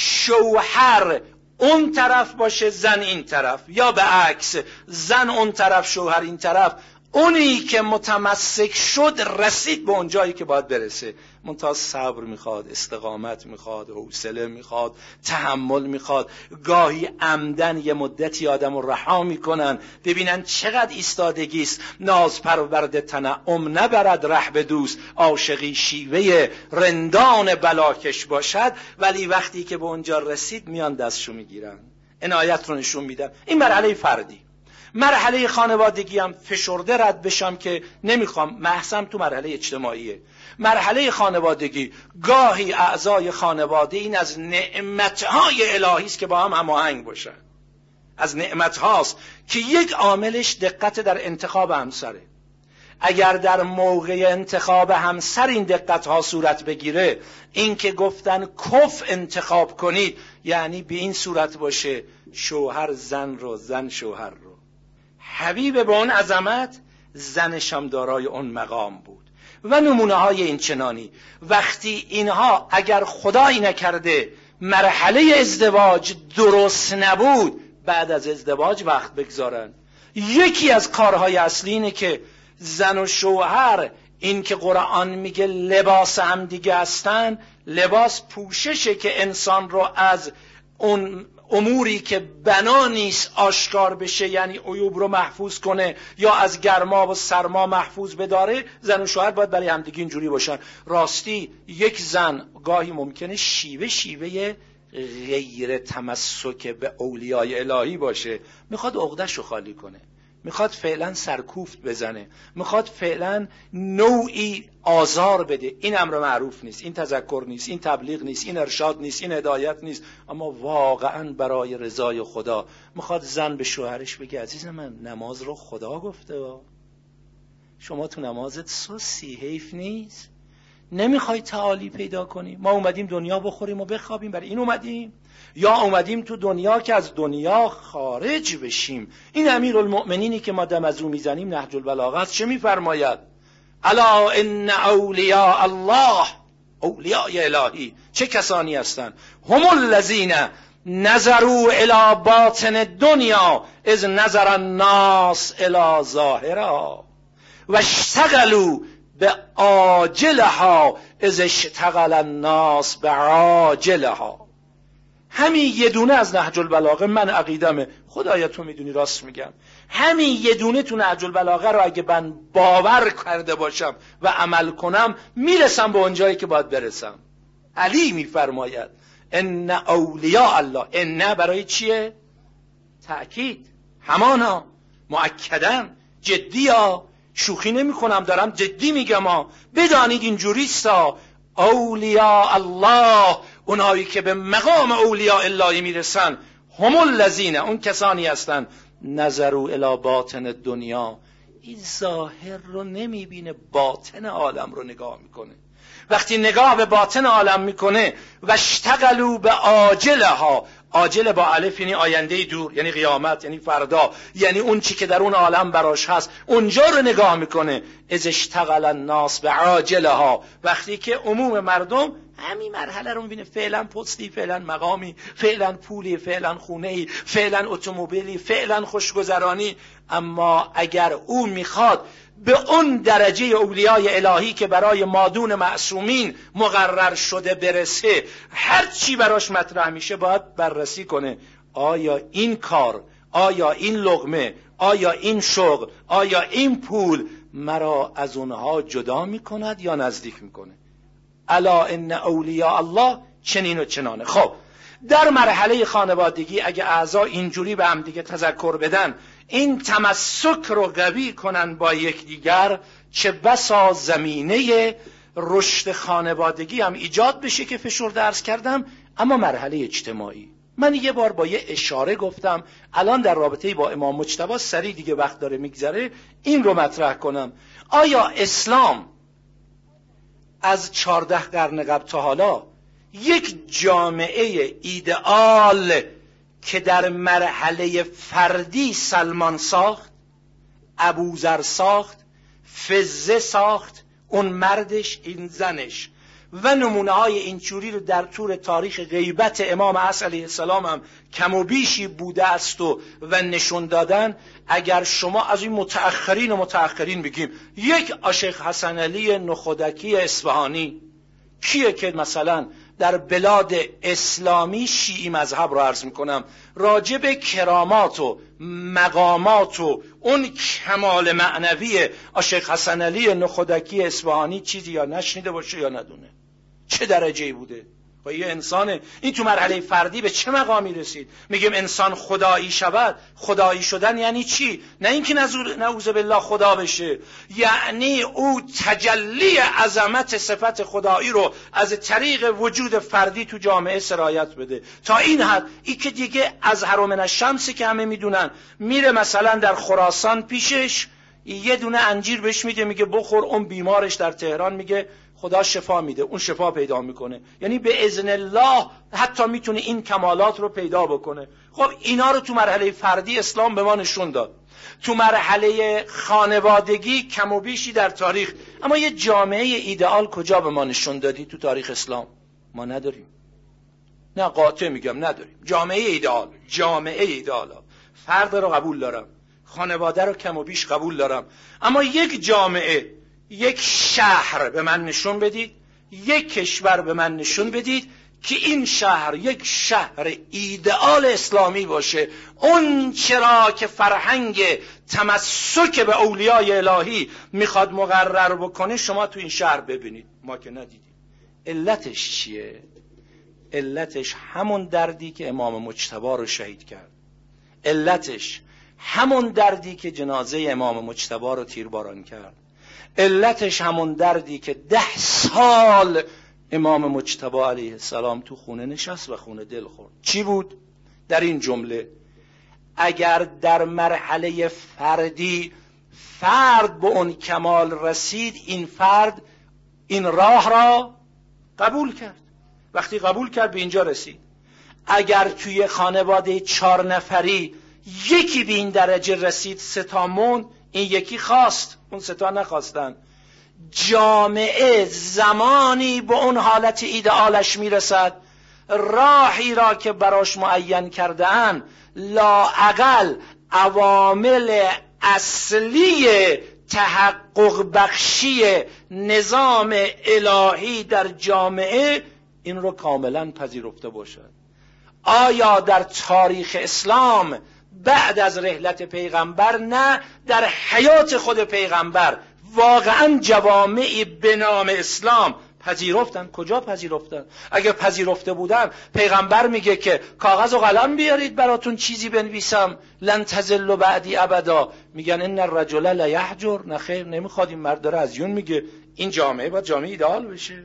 شوهر اون طرف باشه زن این طرف، یا به عکس زن اون طرف شوهر این طرف، اونی که متمسک شد رسید به اون جایی که باید برسه. منتها صبر میخواد، استقامت میخواد، حوصله میخواد، تحمل میخواد. گاهی عمدن یه مدتی آدم رو رها میکنن ببینن چقدر ایستادگی است. ناز پرورد تنعم نبرد ره به دوست، عاشقی شیوه رندان بلاکش باشد. ولی وقتی که به اونجا رسید میان دستشو میگیرن، عنایت رو نشون میدن. این مرحله فردی. مرحله خانوادگی هم فشرده رد بشم که نمیخوام، محسم تو مرحله اجتماعیه. مرحله خانوادگی گاهی اعضای خانواده این از نعمتهای الهی است که با هم هماهنگ باشن. از نعمتهاست که یک عاملش دقت در انتخاب همسره. اگر در موقع انتخاب همسر این دقتها صورت بگیره، این که گفتن کف انتخاب کنید، یعنی به این صورت باشه شوهر زن رو، زن شوهر رو. حبیب به اون عظمت، زنش هم دارای اون مقام بود. و نمونه های این چنانی. وقتی اینها اگر خدایی نکرده مرحله ازدواج درست نبود، بعد از ازدواج وقت بگذارن. یکی از کارهای اصلی اینه که زن و شوهر، این که قرآن میگه لباس هم دیگه هستن، لباس پوششه که انسان رو از اون اموری که بنا نیست آشکار بشه، یعنی عیوب رو محفوظ کنه یا از گرما و سرما محفوظ بداره. زن و شوهر باید برای همدیگه اینجوری باشن. راستی یک زن گاهی ممکنه شیوه شیوه غیر تمسک به اولیای الهی باشه، میخواد عقده‌شو خالی کنه، میخواد فعلا سرکوفت بزنه، میخواد فعلا نوعی آزار بده. این امر معروف نیست، این تذکر نیست، این تبلیغ نیست، این ارشاد نیست، این هدایت نیست، اما واقعا برای رضای خدا میخواد زن به شوهرش بگه عزیز من نماز رو خدا گفته ها. شما تو نمازت سوسی، حیف نیست؟ نمیخوای تعالی پیدا کنی؟ ما اومدیم دنیا بخوریم و بخوابیم، برای این اومدیم؟ یا اومدیم تو دنیا که از دنیا خارج بشیم؟ این امیرالمؤمنینی که ما دم از او میزنیم نهج البلاغه است، چه میفرماید؟ الا ان اولیاء الله، اولیاء الهی چه کسانی هستند؟ هم الذین نظروا الی باطن الدنیا اذ نظر الناس الی ظاهرها و اشتغلوا به عاجلها اذ اشتغل الناس به عاجلها. همین یه دونه از نهج البلاغه من عقیدمه، خدایا تو میدونی راست میگم، همین یه دونه تو نهج البلاغه رو اگه من باور کرده باشم و عمل کنم میرسم به اونجایی که باید برسم. علی میفرماید ان اولیاء الله، ان برای چیه؟ تأکید، همانا، مؤکدن، جدیا، شوخی نمی کنم، دارم جدی میگم ها، بدانید اینجوریستا. اولیاء الله، اونایی که به مقام اولیاء الله میرسن، هم الذین، اون کسانی هستن نظروا الی باطن الدنیا، این ظاهر رو نمیبینه، باطن عالم رو نگاه میکنه. وقتی نگاه به باطن عالم میکنه و اشتغلوا به عاجلها، عاجل با الف یعنی آینده دور، یعنی قیامت، یعنی فردا، یعنی اون چی که در اون عالم براش هست، اونجا رو نگاه میکنه. اذ اشتغل الناس به عاجلها، وقتی که عموم مردم همین مرحله رو میبینه، فعلا پستی، فعلا مقامی، فعلا پولی، فعلا خونه‌ای، فعلا اتومبیلی، فعلا خوشگذرانی. اما اگر او میخواد به اون درجه اولیای الهی که برای مادون معصومین مقرر شده برسه، هر چی براش مطرح میشه باید بررسی کنه. آیا این کار، آیا این لقمه، آیا این شغل، آیا این پول مرا از اونها جدا میکند یا نزدیک میکنه؟ الا ان اولیاء الله چنین و چنانه. خب در مرحله خانوادگی اگه اعضا اینجوری به هم دیگه تذکر بدن، این تمسک رو قوی کنن با یکدیگر، چه بسا زمینه رشد خانوادگی هم ایجاد بشه که فشرده عرض کردم. اما مرحله اجتماعی، من یه بار با یه اشاره گفتم، الان در رابطه با امام مجتبی سریع دیگه وقت داره میگذره این رو مطرح کنم. آیا اسلام از چهارده قرن قبل تا حالا یک جامعه ایدئال که در مرحله فردی سلمان ساخت، ابوذر ساخت، فزه ساخت، اون مردش این زنش و نمونه های اینجوری رو در طول تاریخ غیبت امام عصر علیه السلام هم کم و بیشی بوده است و, و نشون دادن؟ اگر شما از این متأخرین و متأخرین بگیم، یک شیخ حسن علی نخودکی اصفهانی کیه که مثلا در بلاد اسلامی شیعی مذهب رو عرض میکنم، راجب کرامات و مقامات و اون کمال معنوی شیخ حسن علی نخودکی اصفهانی چیزی یا نشنیده باشه یا ندونه؟ چه درجه‌ای بوده؟ و یه انسانه. این تو مرحله فردی به چه مقامی رسید؟ میگیم انسان خدایی شود. خدایی شدن یعنی چی؟ نه اینکه نعوذ بالله خدا بشه، یعنی او تجلی عظمت صفت خدایی رو از طریق وجود فردی تو جامعه سرایت بده. تا این حد ای که دیگه ازهر من الشمس که همه میدونن، میره مثلا در خراسان پیشش یه دونه انجیر بهش میده، میگه بخور. اون بیمارش در تهران میگه خدا شفا میده، اون شفا پیدا میکنه. یعنی به اذن الله حتی میتونه این کمالات رو پیدا بکنه. خب اینا رو تو مرحله فردی اسلام به ما نشون داد. تو مرحله خانوادگی کم و بیشی در تاریخ. اما یه جامعه ایدئال کجا به ما نشون دادی تو تاریخ اسلام؟ ما نداریم. نه قاطع میگم نداریم. جامعه ایدئال، جامعه ایدئال، فرد رو قبول دارم، خانواده رو کم و بیش قبول دارم، اما یک جامعه، یک شهر به من نشون بدید، یک کشور به من نشون بدید که این شهر یک شهر ایدئال اسلامی باشه. اون چرا که فرهنگ تمسک به اولیای الهی میخواد مقرر بکنه شما تو این شهر ببینید. ما که ندیدیم. علتش چیه؟ علتش همون دردی که امام مجتبی رو شهید کرد. علتش همون دردی که جنازه امام مجتبی رو تیرباران کرد، علتش همون دردی که ده سال امام مجتبی علیه السلام تو خونه نشست و خونه دل خورد. چی بود؟ در این جمله: اگر در مرحله فردی فرد به اون کمال رسید، این فرد این راه را قبول کرد. وقتی قبول کرد به اینجا رسید. اگر توی خانواده چهار نفری یکی به این درجه رسید، سه تا موند، این یکی خواست، اون سه تا نخواستن. جامعه زمانی به اون حالت ایدئالش میرسد، راهی را که براش معین کرده‌اند لااقل عوامل اصلی تحقق بخشی نظام الهی در جامعه این رو کاملا پذیرفته باشد. آیا در تاریخ اسلام بعد از رحلت پیغمبر، نه در حیات خود پیغمبر، واقعا جوامعی به نام اسلام پذیرفتن؟ کجا پذیرفتن؟ اگر پذیرفته بودن پیغمبر میگه که کاغذ و قلم بیارید براتون چیزی بنویسم، لن تضلوا بعدی ابدا. میگن ان الرجل لیحجر. نه خیر، نمیخواد. این مرد داره از یون میگه. این جامعه باید جامعه ایدئال بشه.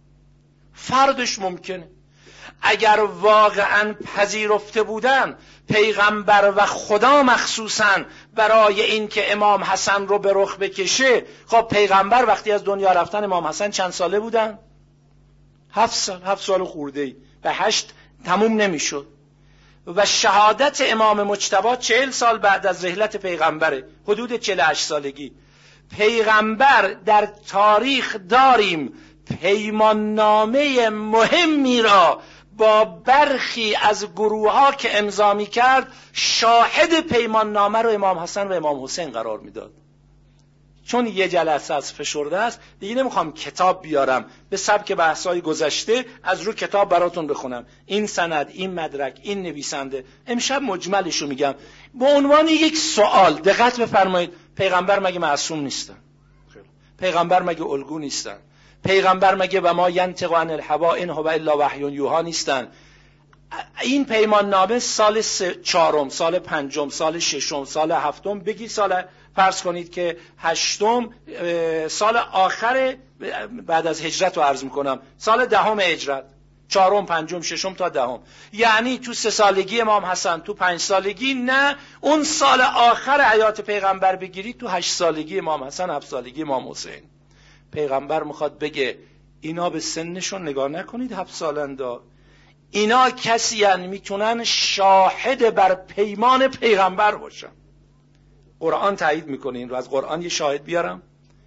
فردش ممکنه. اگر واقعا پذیرفته بودن پیغمبر و خدا مخصوصا برای این که امام حسن رو به رخ بکشه، خب پیغمبر وقتی از دنیا رفتن امام حسن چند ساله بودن؟ هفت سال هفت سال خورده‌ای، به هشت تموم نمیشد. و شهادت امام مجتبی چهل سال بعد از رحلت پیغمبره، حدود چهل و هشت سالگی. پیغمبر در تاریخ داریم پیمان نامه مهمی را با برخی از گروه ها که امضا می کرد، شاهد پیمان نامه رو امام حسن و امام حسین قرار میداد. چون یه جلسه از فشرده است دیگه نمیخوام کتاب بیارم، به سبک بحثای گذشته از رو کتاب براتون بخونم، این سند، این مدرک، این نویسنده. امشب مجملش رو میگم به عنوان یک سوال. دقت بفرمایید، پیغمبر مگه معصوم نیستن؟ پیغمبر مگه الگو نیستن؟ پیغمبر مگه و ما ینطق عن الهوی ان هو الا وحی یوحی نیستن؟ این پیمان نامه سال چهارم، سال پنجم، سال ششم، سال هفتم، بگی سال، فرض کنید که هشتم، سال آخر بعد از هجرت رو عرض میکنم، سال دهم هجرت، چهارم، پنجم، ششم تا دهم. یعنی تو سه سالگی امام حسن، تو پنج سالگی، نه اون سال آخر حیات پیغمبر بگیری، تو هشت سالگی امام حسن، هفت سالگی امام حسین. پیغمبر میخواد بگه اینا به سنشون نگاه نکنید، هفت سالندا، اینا کسی یعنی میتونن شاهد بر پیمان پیغمبر باشن. قرآن تایید میکنه این رو. از قرآن یه شاهد بیارم.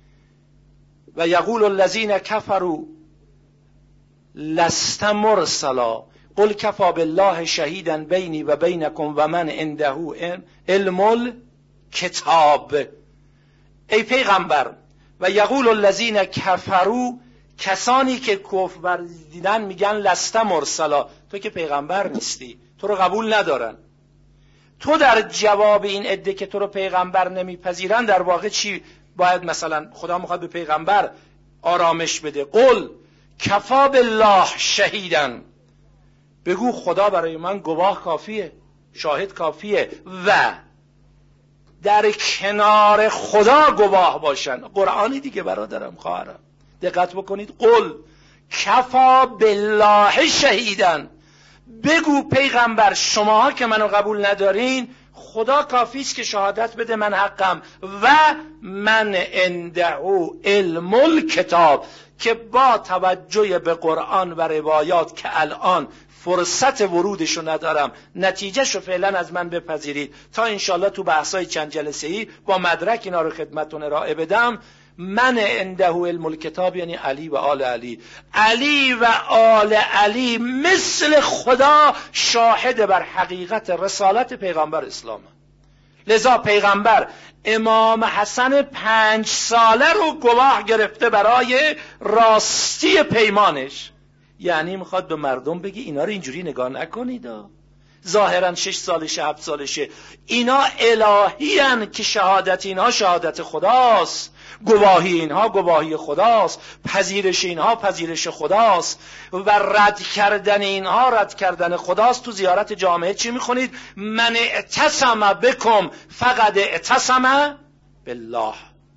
و یقول الذین کفروا لست مرسلا قل کفی بالله شهیدا بینی و بینکم و من عنده علم الکتاب. ای پیغمبر، و یقول الذین کفروا، کسانی که کفر ورزیدن میگن لست مرسلا، تو که پیغمبر نیستی، تو رو قبول ندارن. تو در جواب این عده که تو رو پیغمبر نمیپذیرن در واقع چی باید؟ مثلا خدا میخواد به پیغمبر آرامش بده. قل کفا بالله شهیدن، بگو خدا برای من گواه کافیه، شاهد کافیه، و در کنار خدا گواه باشن. قرآنی دیگه برادرم، خواهرم، دقت بکنید. قل کفا بالله شهیدن، بگو پیغمبر شماها که منو قبول ندارین، خدا کافیست که شهادت بده من حقم، و من عنده علم الکتاب، که با توجه به قرآن و روایات که الان فرصت ورودشو ندارم، نتیجهشو فعلا از من بپذیرید تا انشالله تو بحثای چند جلسه‌ای با مدرک اینا رو خدمتتون ارائه بدم. من عنده علم الکتاب یعنی علی و آل علی. علی و آل علی مثل خدا شاهد بر حقیقت رسالت پیغمبر اسلام. لذا پیغمبر امام حسن پنج ساله رو گواه گرفته برای راستی پیمانش. یعنی میخواد به مردم بگی اینا رو اینجوری نگاه نکنید، ظاهرا شش سالشه هفت سالشه. اینا الهی هن که شهادت اینها شهادت خداست، گواهی اینها گواهی خداست، پذیرش اینها پذیرش خداست و رد کردن اینها رد کردن خداست. تو زیارت جامعه چی میخونید؟ من اعتصم بکم فقد اعتصم بالله.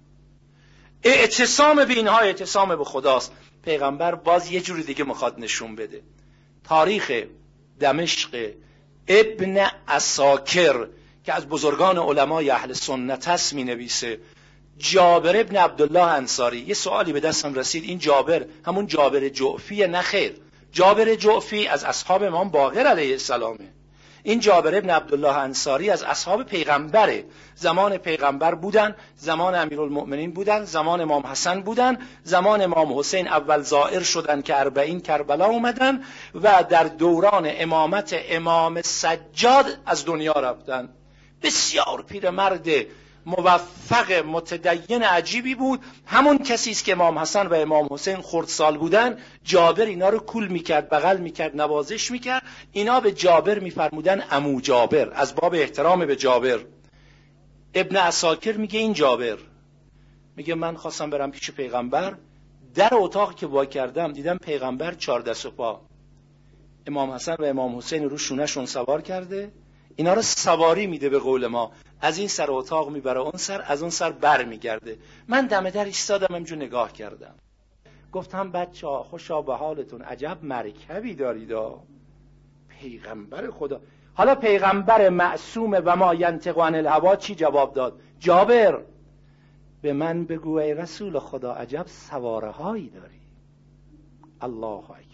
اعتصام به اینها اعتصام به خداست. پیغمبر باز یه جوری دیگه میخواد نشون بده. تاریخ دمشق ابن عساکر که از بزرگان علمای اهل سنت هست می نویسه، جابر ابن عبدالله انصاری. یه سوالی به دستم رسید، این جابر همون جابر جعفیه؟ نه خیر، جابر جعفی از اصحاب امام باقر علیه السلامه. این جابر ابن عبدالله انصاری از اصحاب پیغمبره، زمان پیغمبر بودن، زمان امیرالمؤمنین بودن، زمان امام حسن بودن، زمان امام حسین اول زائر شدن که اربعین کربلا اومدن و در دوران امامت امام سجاد از دنیا رفتن. بسیار پیرمرد موفق متدین عجیبی بود، همون کسی است که امام حسن و امام حسین خردسال بودن. جابر اینا رو کول میکرد، بغل میکرد، نوازش میکرد. اینا به جابر میفرمودن عمو جابر از باب احترام به جابر. ابن عساکر میگه این جابر میگه من خواستم برم پیش پیغمبر، در اتاق که وا کردم دیدم پیغمبر چهار دست و پا، امام حسن و امام حسین رو شونهشون سوار کرده، اینا رو سواری میده به قول ما، از این سر اتاق میبره اون سر، از اون سر بر میگرده. من دم در ایستادم همجور نگاه کردم، گفتم بچه ها خوشا به حالتون، عجب مرکبی داریدا. پیغمبر خدا. حالا پیغمبر معصوم و ما ینطق عن الهوا چی جواب داد؟ جابر به من بگو ای رسول خدا عجب سواره هایی داری. الله اکبر.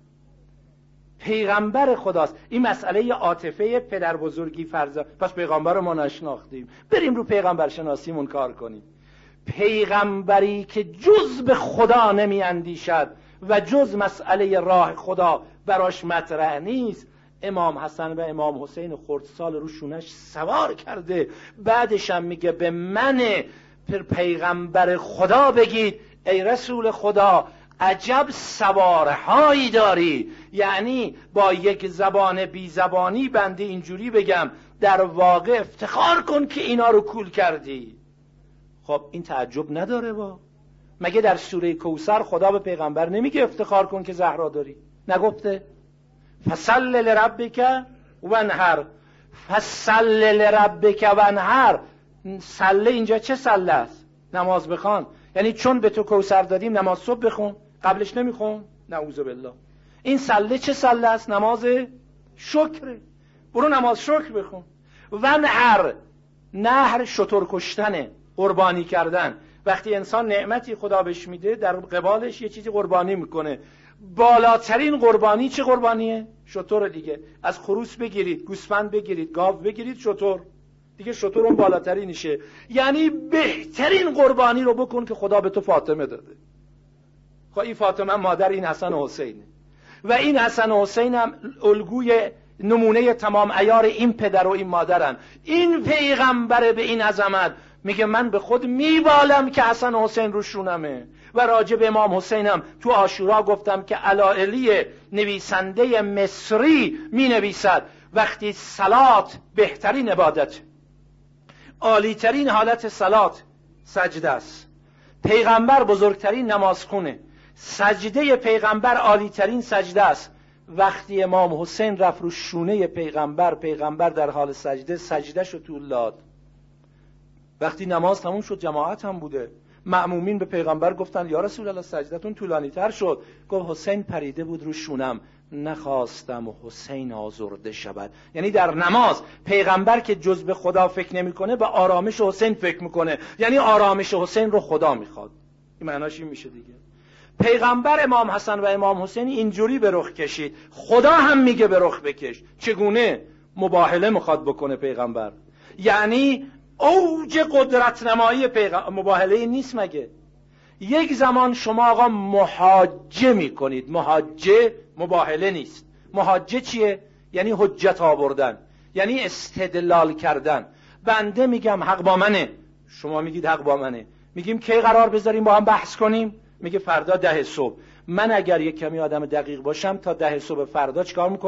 پیغمبر خداست. این مسئله عاطفه پدر بزرگی فرزند. پس پیغمبر رو ما نشناختیم، بریم رو پیغمبر شناسیمون کار کنیم. پیغمبری که جز به خدا نمی اندیشد و جز مسئله راه خدا براش مطرح نیست، امام حسن و امام حسین خردسال رو شونش سوار کرده. بعدش هم میگه به من پیغمبر خدا بگید ای رسول خدا عجب سوارهایی داری. یعنی با یک زبان بی زبانی بنده اینجوری بگم، در واقع افتخار کن که اینا رو کول کردی. خب این تعجب نداره؟ با مگه در سوره کوثر خدا به پیغمبر نمیگه افتخار کن که زهرا داری؟ نگفته فصل لربک وانحر؟ فصل لربک وانحر، سله اینجا چه سله است؟ نماز بخوان. یعنی چون به تو کوثر دادیم نماز صبح بخون، قبلش نمیخون؟ نعوذ بالله. این سله چه سله است؟ نماز شکره، برو نماز شکر بخون. وانحر، نحر شتر کشتنه، قربانی کردن. وقتی انسان نعمتی خدا بهش میده در قبالش یه چیزی قربانی میکنه. بالاترین قربانی چه قربانیه؟ شتر دیگه. از خروس بگیرید، گوسفند بگیرید، گاو بگیرید، شتر دیگه، شتر اون بالاترینشه. یعنی بهترین قربانی رو بکن که خدا به تو فاطمه داده. خب این فاطمه مادر این حسن و حسینه و این حسن و حسین هم الگوی نمونه تمام عیار این پدر و این مادرن. این پیغمبر به این عظمت میگه من به خود میبالم که حسن و حسین رو شونمه. و راجع به امام حسینم تو عاشورا گفتم که علائلی نویسنده مصری می نویسد وقتی صلات بهترین عبادت، عالی ترین حالت صلات سجده است. پیغمبر بزرگترین نمازخونه، سجده پیغمبر عالی ترین سجده است. وقتی امام حسین رفت رو شونه پیغمبر، پیغمبر در حال سجده سجده شو طول داد. وقتی نماز تموم شد جماعت هم بوده، مأمومین به پیغمبر گفتن یا رسول الله سجدتون طولانی تر شد. گفت حسین پریده بود رو شونم، نخواستم حسین آزرده شود. یعنی در نماز پیغمبر که جز به خدا فکر نمیکنه به آرامش حسین فکر میکنه، یعنی آرامش حسین رو خدا میخواد. این معناش این میشه دیگه. پیغمبر امام حسن و امام حسین اینجوری به رخ کشید، خدا هم میگه به رخ بکش. چگونه؟ مباهله میخواد بکنه پیغمبر. یعنی اوج قدرت نمایی پیغمبر. مباهله نیست مگه؟ یک زمان شما آقا محاجه میکنید، محاجه مباهله نیست. محاجه چیه؟ یعنی حجت آوردن، یعنی استدلال کردن. بنده میگم حق با منه، شما میگید حق با منه. میگیم کی قرار بذاریم با هم بحث کنیم؟ میگه فردا ده صبح. من اگر یک کمی آدم دقیق باشم تا ده صبح فردا چیکار میکنم؟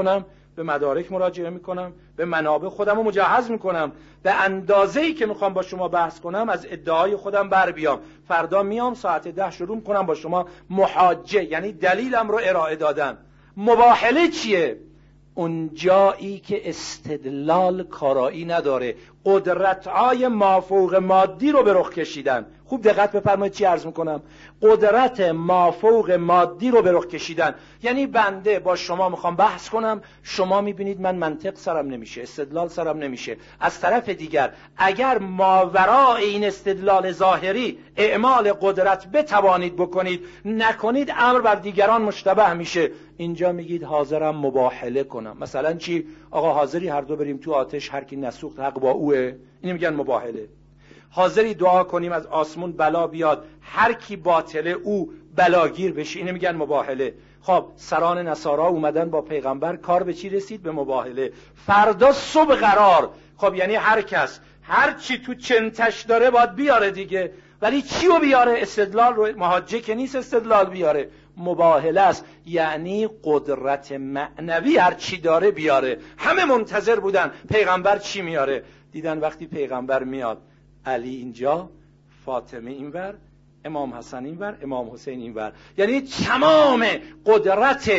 به مدارک مراجعه میکنم، به منابع خودم رو مجهز میکنم، به اندازه‌ای که میخوام با شما بحث کنم از ادعای خودم بر بیام. فردا میام ساعت ده شروع میکنم با شما محاجه، یعنی دلیلم رو ارائه دادن. مباهله چیه؟ اون جایی که استدلال کارایی نداره، قدرت‌های مافوق مادی رو به رخ کشیدن. خوب دقت بفرمایید چی عرض میکنم. قدرت مافوق مادی رو به رخ کشیدن، یعنی بنده با شما میخوام بحث کنم، شما میبینید من منطق سرم نمیشه، استدلال سرم نمیشه. از طرف دیگر اگر ماورای این استدلال ظاهری اعمال قدرت بتوانید بکنید، نکنید امر بر دیگران مشتبه میشه. اینجا میگید حاضرم مباهله کنم. مثلا چی؟ آقا حاضری هر دو بریم تو آتش، هر کی نسوخت حق با اوه؟ اینو میگن مباهله. حاضری دعا کنیم از آسمون بلا بیاد، هر کی باطله او بلاگیر بشه؟ اینو میگن مباهله. خب سران نصارا اومدن با پیغمبر، کار به چی رسید؟ به مباهله. فردا صبح قرار، خب یعنی هر کس هر چی تو چنتش داره باید بیاره دیگه. ولی چی رو بیاره؟ استدلال رو. محاجه که نیست استدلال بیاره، مباهله است، یعنی قدرت معنوی هر چی داره بیاره. همه منتظر بودن پیغمبر چی میاره. دیدن وقتی پیغمبر میاد، علی اینجا، فاطمه اینور، امام حسن اینور، امام حسین اینور، یعنی تمام قدرت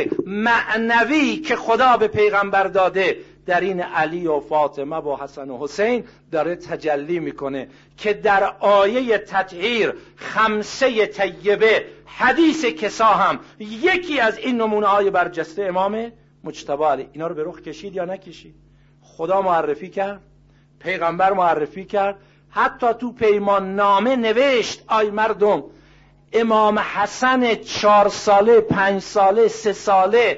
معنوی که خدا به پیغمبر داده در این علی و فاطمه و حسن و حسین داره تجلی میکنه که در آیه تطهیر خمسه طیبه حدیث کسا هم یکی از این نمونه های برجسته امام مجتبی علی. اینا رو به رخ کشید یا نکشید؟ خدا معرفی کرد، پیغمبر معرفی کرد، حتی تو پیمان نامه نوشت آی مردم، امام حسن چهار ساله، پنج ساله، سه ساله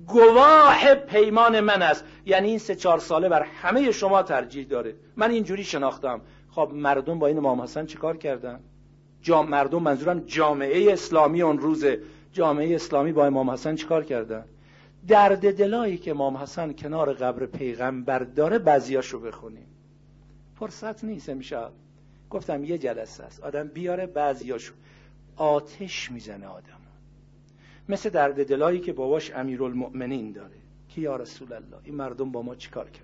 گواه پیمان من است. یعنی این سه چهار ساله بر همه شما ترجیح داره. من اینجوری شناختم. خب مردم با این امام حسن چیکار کردن؟ جام مردم، منظورم جامعه اسلامی اون روزه، جامعه اسلامی با امام حسن چیکار کردن؟ درد دلایی که امام حسن کنار قبر پیغمبر داره بعضیاشو بخونیم. فرصت نیست امشب. گفتم یه جلسه است، آدم بیاره بعضیاشو. آتش میزنه آدم، مثل درد دلایی که باباش امیرالمؤمنین داره که یا رسول الله این مردم با ما چیکار کرد.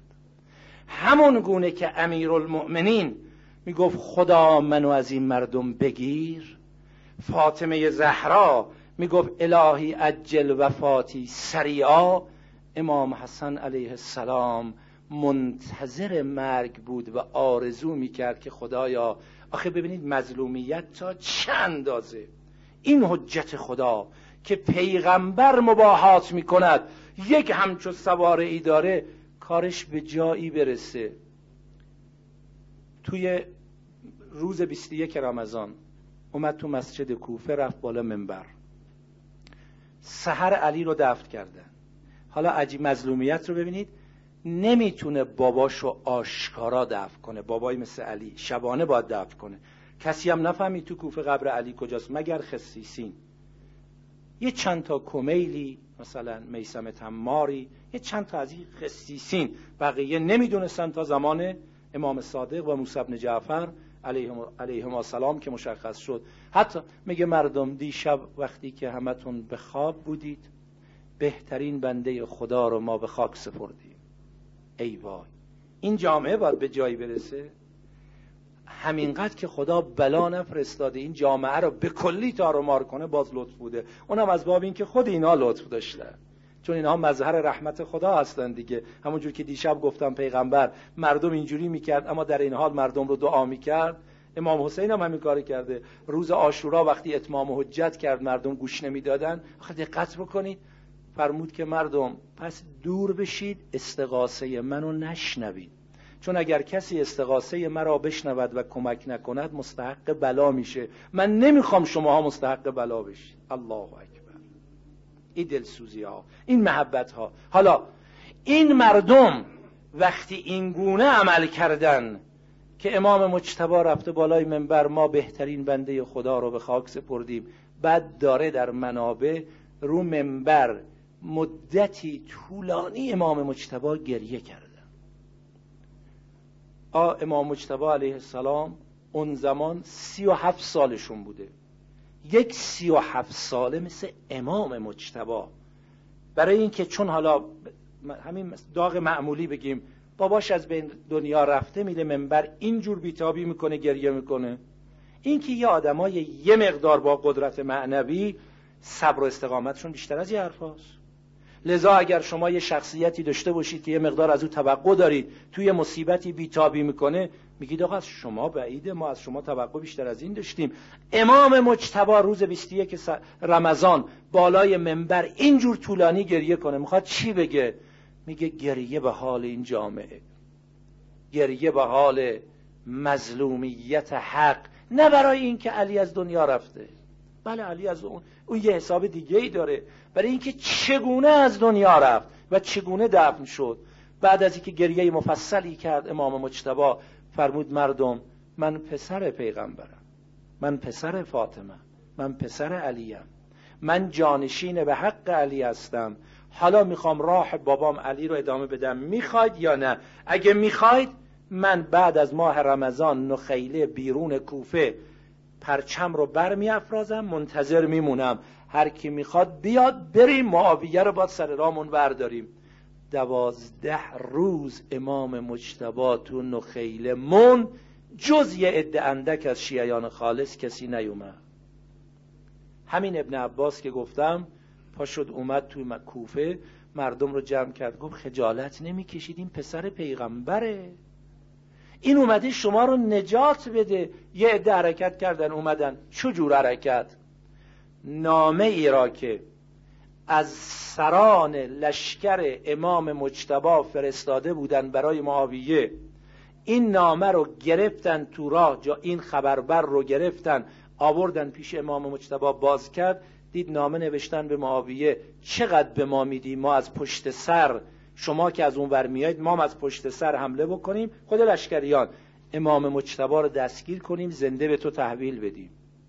همون گونه که امیرالمؤمنین میگفت خدا منو از این مردم بگیر، فاطمه زهرا میگفت الهی عجل وفاتی سریعا، امام حسن علیه السلام منتظر مرگ بود و آرزو میکرد که خدایا، آخه ببینید مظلومیت تا چه اندازه. این حجت خدا که پیغمبر مباهات میکند، یک همچو سواره ای داره، کارش به جایی برسه. توی روز بیست و یک رمضان اومد تو مسجد کوفه، رفت بالا منبر، سحر علی رو دفن کردن. حالا عجیب مظلومیت رو ببینید، نمیتونه باباشو آشکارا دفن کنه، بابایی مثل علی شبانه باید دفن کنه. کسی هم نفهمید تو کوفه قبر علی کجاست مگر خصیصین. یه چند تا کمیلی، مثلا میثم تماری، یه چند تا از این خصیصین، بقیه نمیدونستن تا زمان امام صادق و موسی بن جعفر علیهم السلام که مشخص شد. حتی میگه مردم دیشب وقتی که همتون به خواب بودید، بهترین بنده خدا رو ما به خاک سپردیم. ای وای، این جامعه باید به جایی برسه. همینقدر که خدا بلا نفرستاده این جامعه رو به کلی تار و مار کنه، باز لطف بوده. اونم از باب این که خود اینا لطف داشتن، چون اینها مظهر رحمت خدا هستن دیگه. همونجور که دیشب گفتم پیغمبر مردم اینجوری میکرد، اما در این حال مردم رو دعا میکرد. امام حسین هم همین کار کرده. روز عاشورا وقتی اتمام حجت کرد، مردم گوش نمیدادن. آخه دقت بکنید، فرمود که مردم پس دور بشید، استغاثه منو نشنوید، چون اگر کسی استغاثه مرا بشنود و کمک نکند مستحق بلا میشه. من نمیخوام شماها مستحق بلا بشید. الله اکبر. این دلسوزی ها، این محبت ها. حالا این مردم وقتی این گونه عمل کردن که امام مجتبی رفته بالای منبر، ما بهترین بنده خدا رو به خاک سپردیم، بعد داره در منابع رو منبر مدتی طولانی امام مجتبی گریه کرده. آ امام مجتبی علیه السلام اون زمان سی و هفت سالشون بوده. یک سی و هفت ساله مثل امام مجتبی، برای اینکه چون حالا همین داغ معمولی بگیم، باباش از بین دنیا رفته، میره منبر اینجور بیتابی میکنه، گریه میکنه. این که یه آدمای یه مقدار با قدرت معنوی صبر و استقامتشون بیشتر از یه حرف هست. لذا اگر شما یه شخصیتی داشته باشید که یه مقدار از او توقع دارید، توی مصیبتی بیتابی میکنه، میگید آقا از شما بعیده، ما از شما توقع بیشتر از این داشتیم. امام مجتبی روز بیست و یک رمضان بالای منبر اینجور طولانی گریه کنه، میخواد چی بگه؟ میگه گریه به حال این جامعه، گریه به حال مظلومیت حق، نه برای این که علی از دنیا رفته. بله علی از اون, اون یه حساب دیگه ای داره، برای اینکه چگونه از دنیا رفت و چگونه دفن شد. بعد از اینکه گریه مفصلی کرد امام مجتبی فرمود مردم، من پسر پیغمبرم، من پسر فاطمه، من پسر علیم، من جانشین به حق علی هستم. حالا میخوام راه بابام علی رو ادامه بدم، میخواید یا نه؟ اگه میخواید من بعد از ماه رمضان نخیله بیرون کوفه پرچم رو برمی افرازم، منتظر میمونم، هر کی میخواد بیاد بریم معاویه رو باید سر رامون برداریم. دوازده روز امام مجتبی تو نخیله مون، جز یه عده اندک از شیعیان خالص کسی نیومد. همین ابن عباس که گفتم پاشد اومد توی کوفه، مردم رو جمع کرد، گفت خجالت نمیکشید؟ این پسر پیغمبره، این اومده شما رو نجات بده. یه عده حرکت کردن اومدن. چجور حرکت؟ نامه ای را که از سران لشکر امام مجتبی فرستاده بودن برای معاویه، این نامه رو گرفتن تو راه، جا این خبربر رو گرفتن آوردن پیش امام مجتبی، باز کرد دید نامه نوشتن به معاویه چقدر به ما میدی، ما از پشت سر، شما که از اون ور میایید ما از پشت سر حمله بکنیم، خود لشکریان، امام مجتبی رو دستگیر کنیم، زنده به تو تحویل بدیم.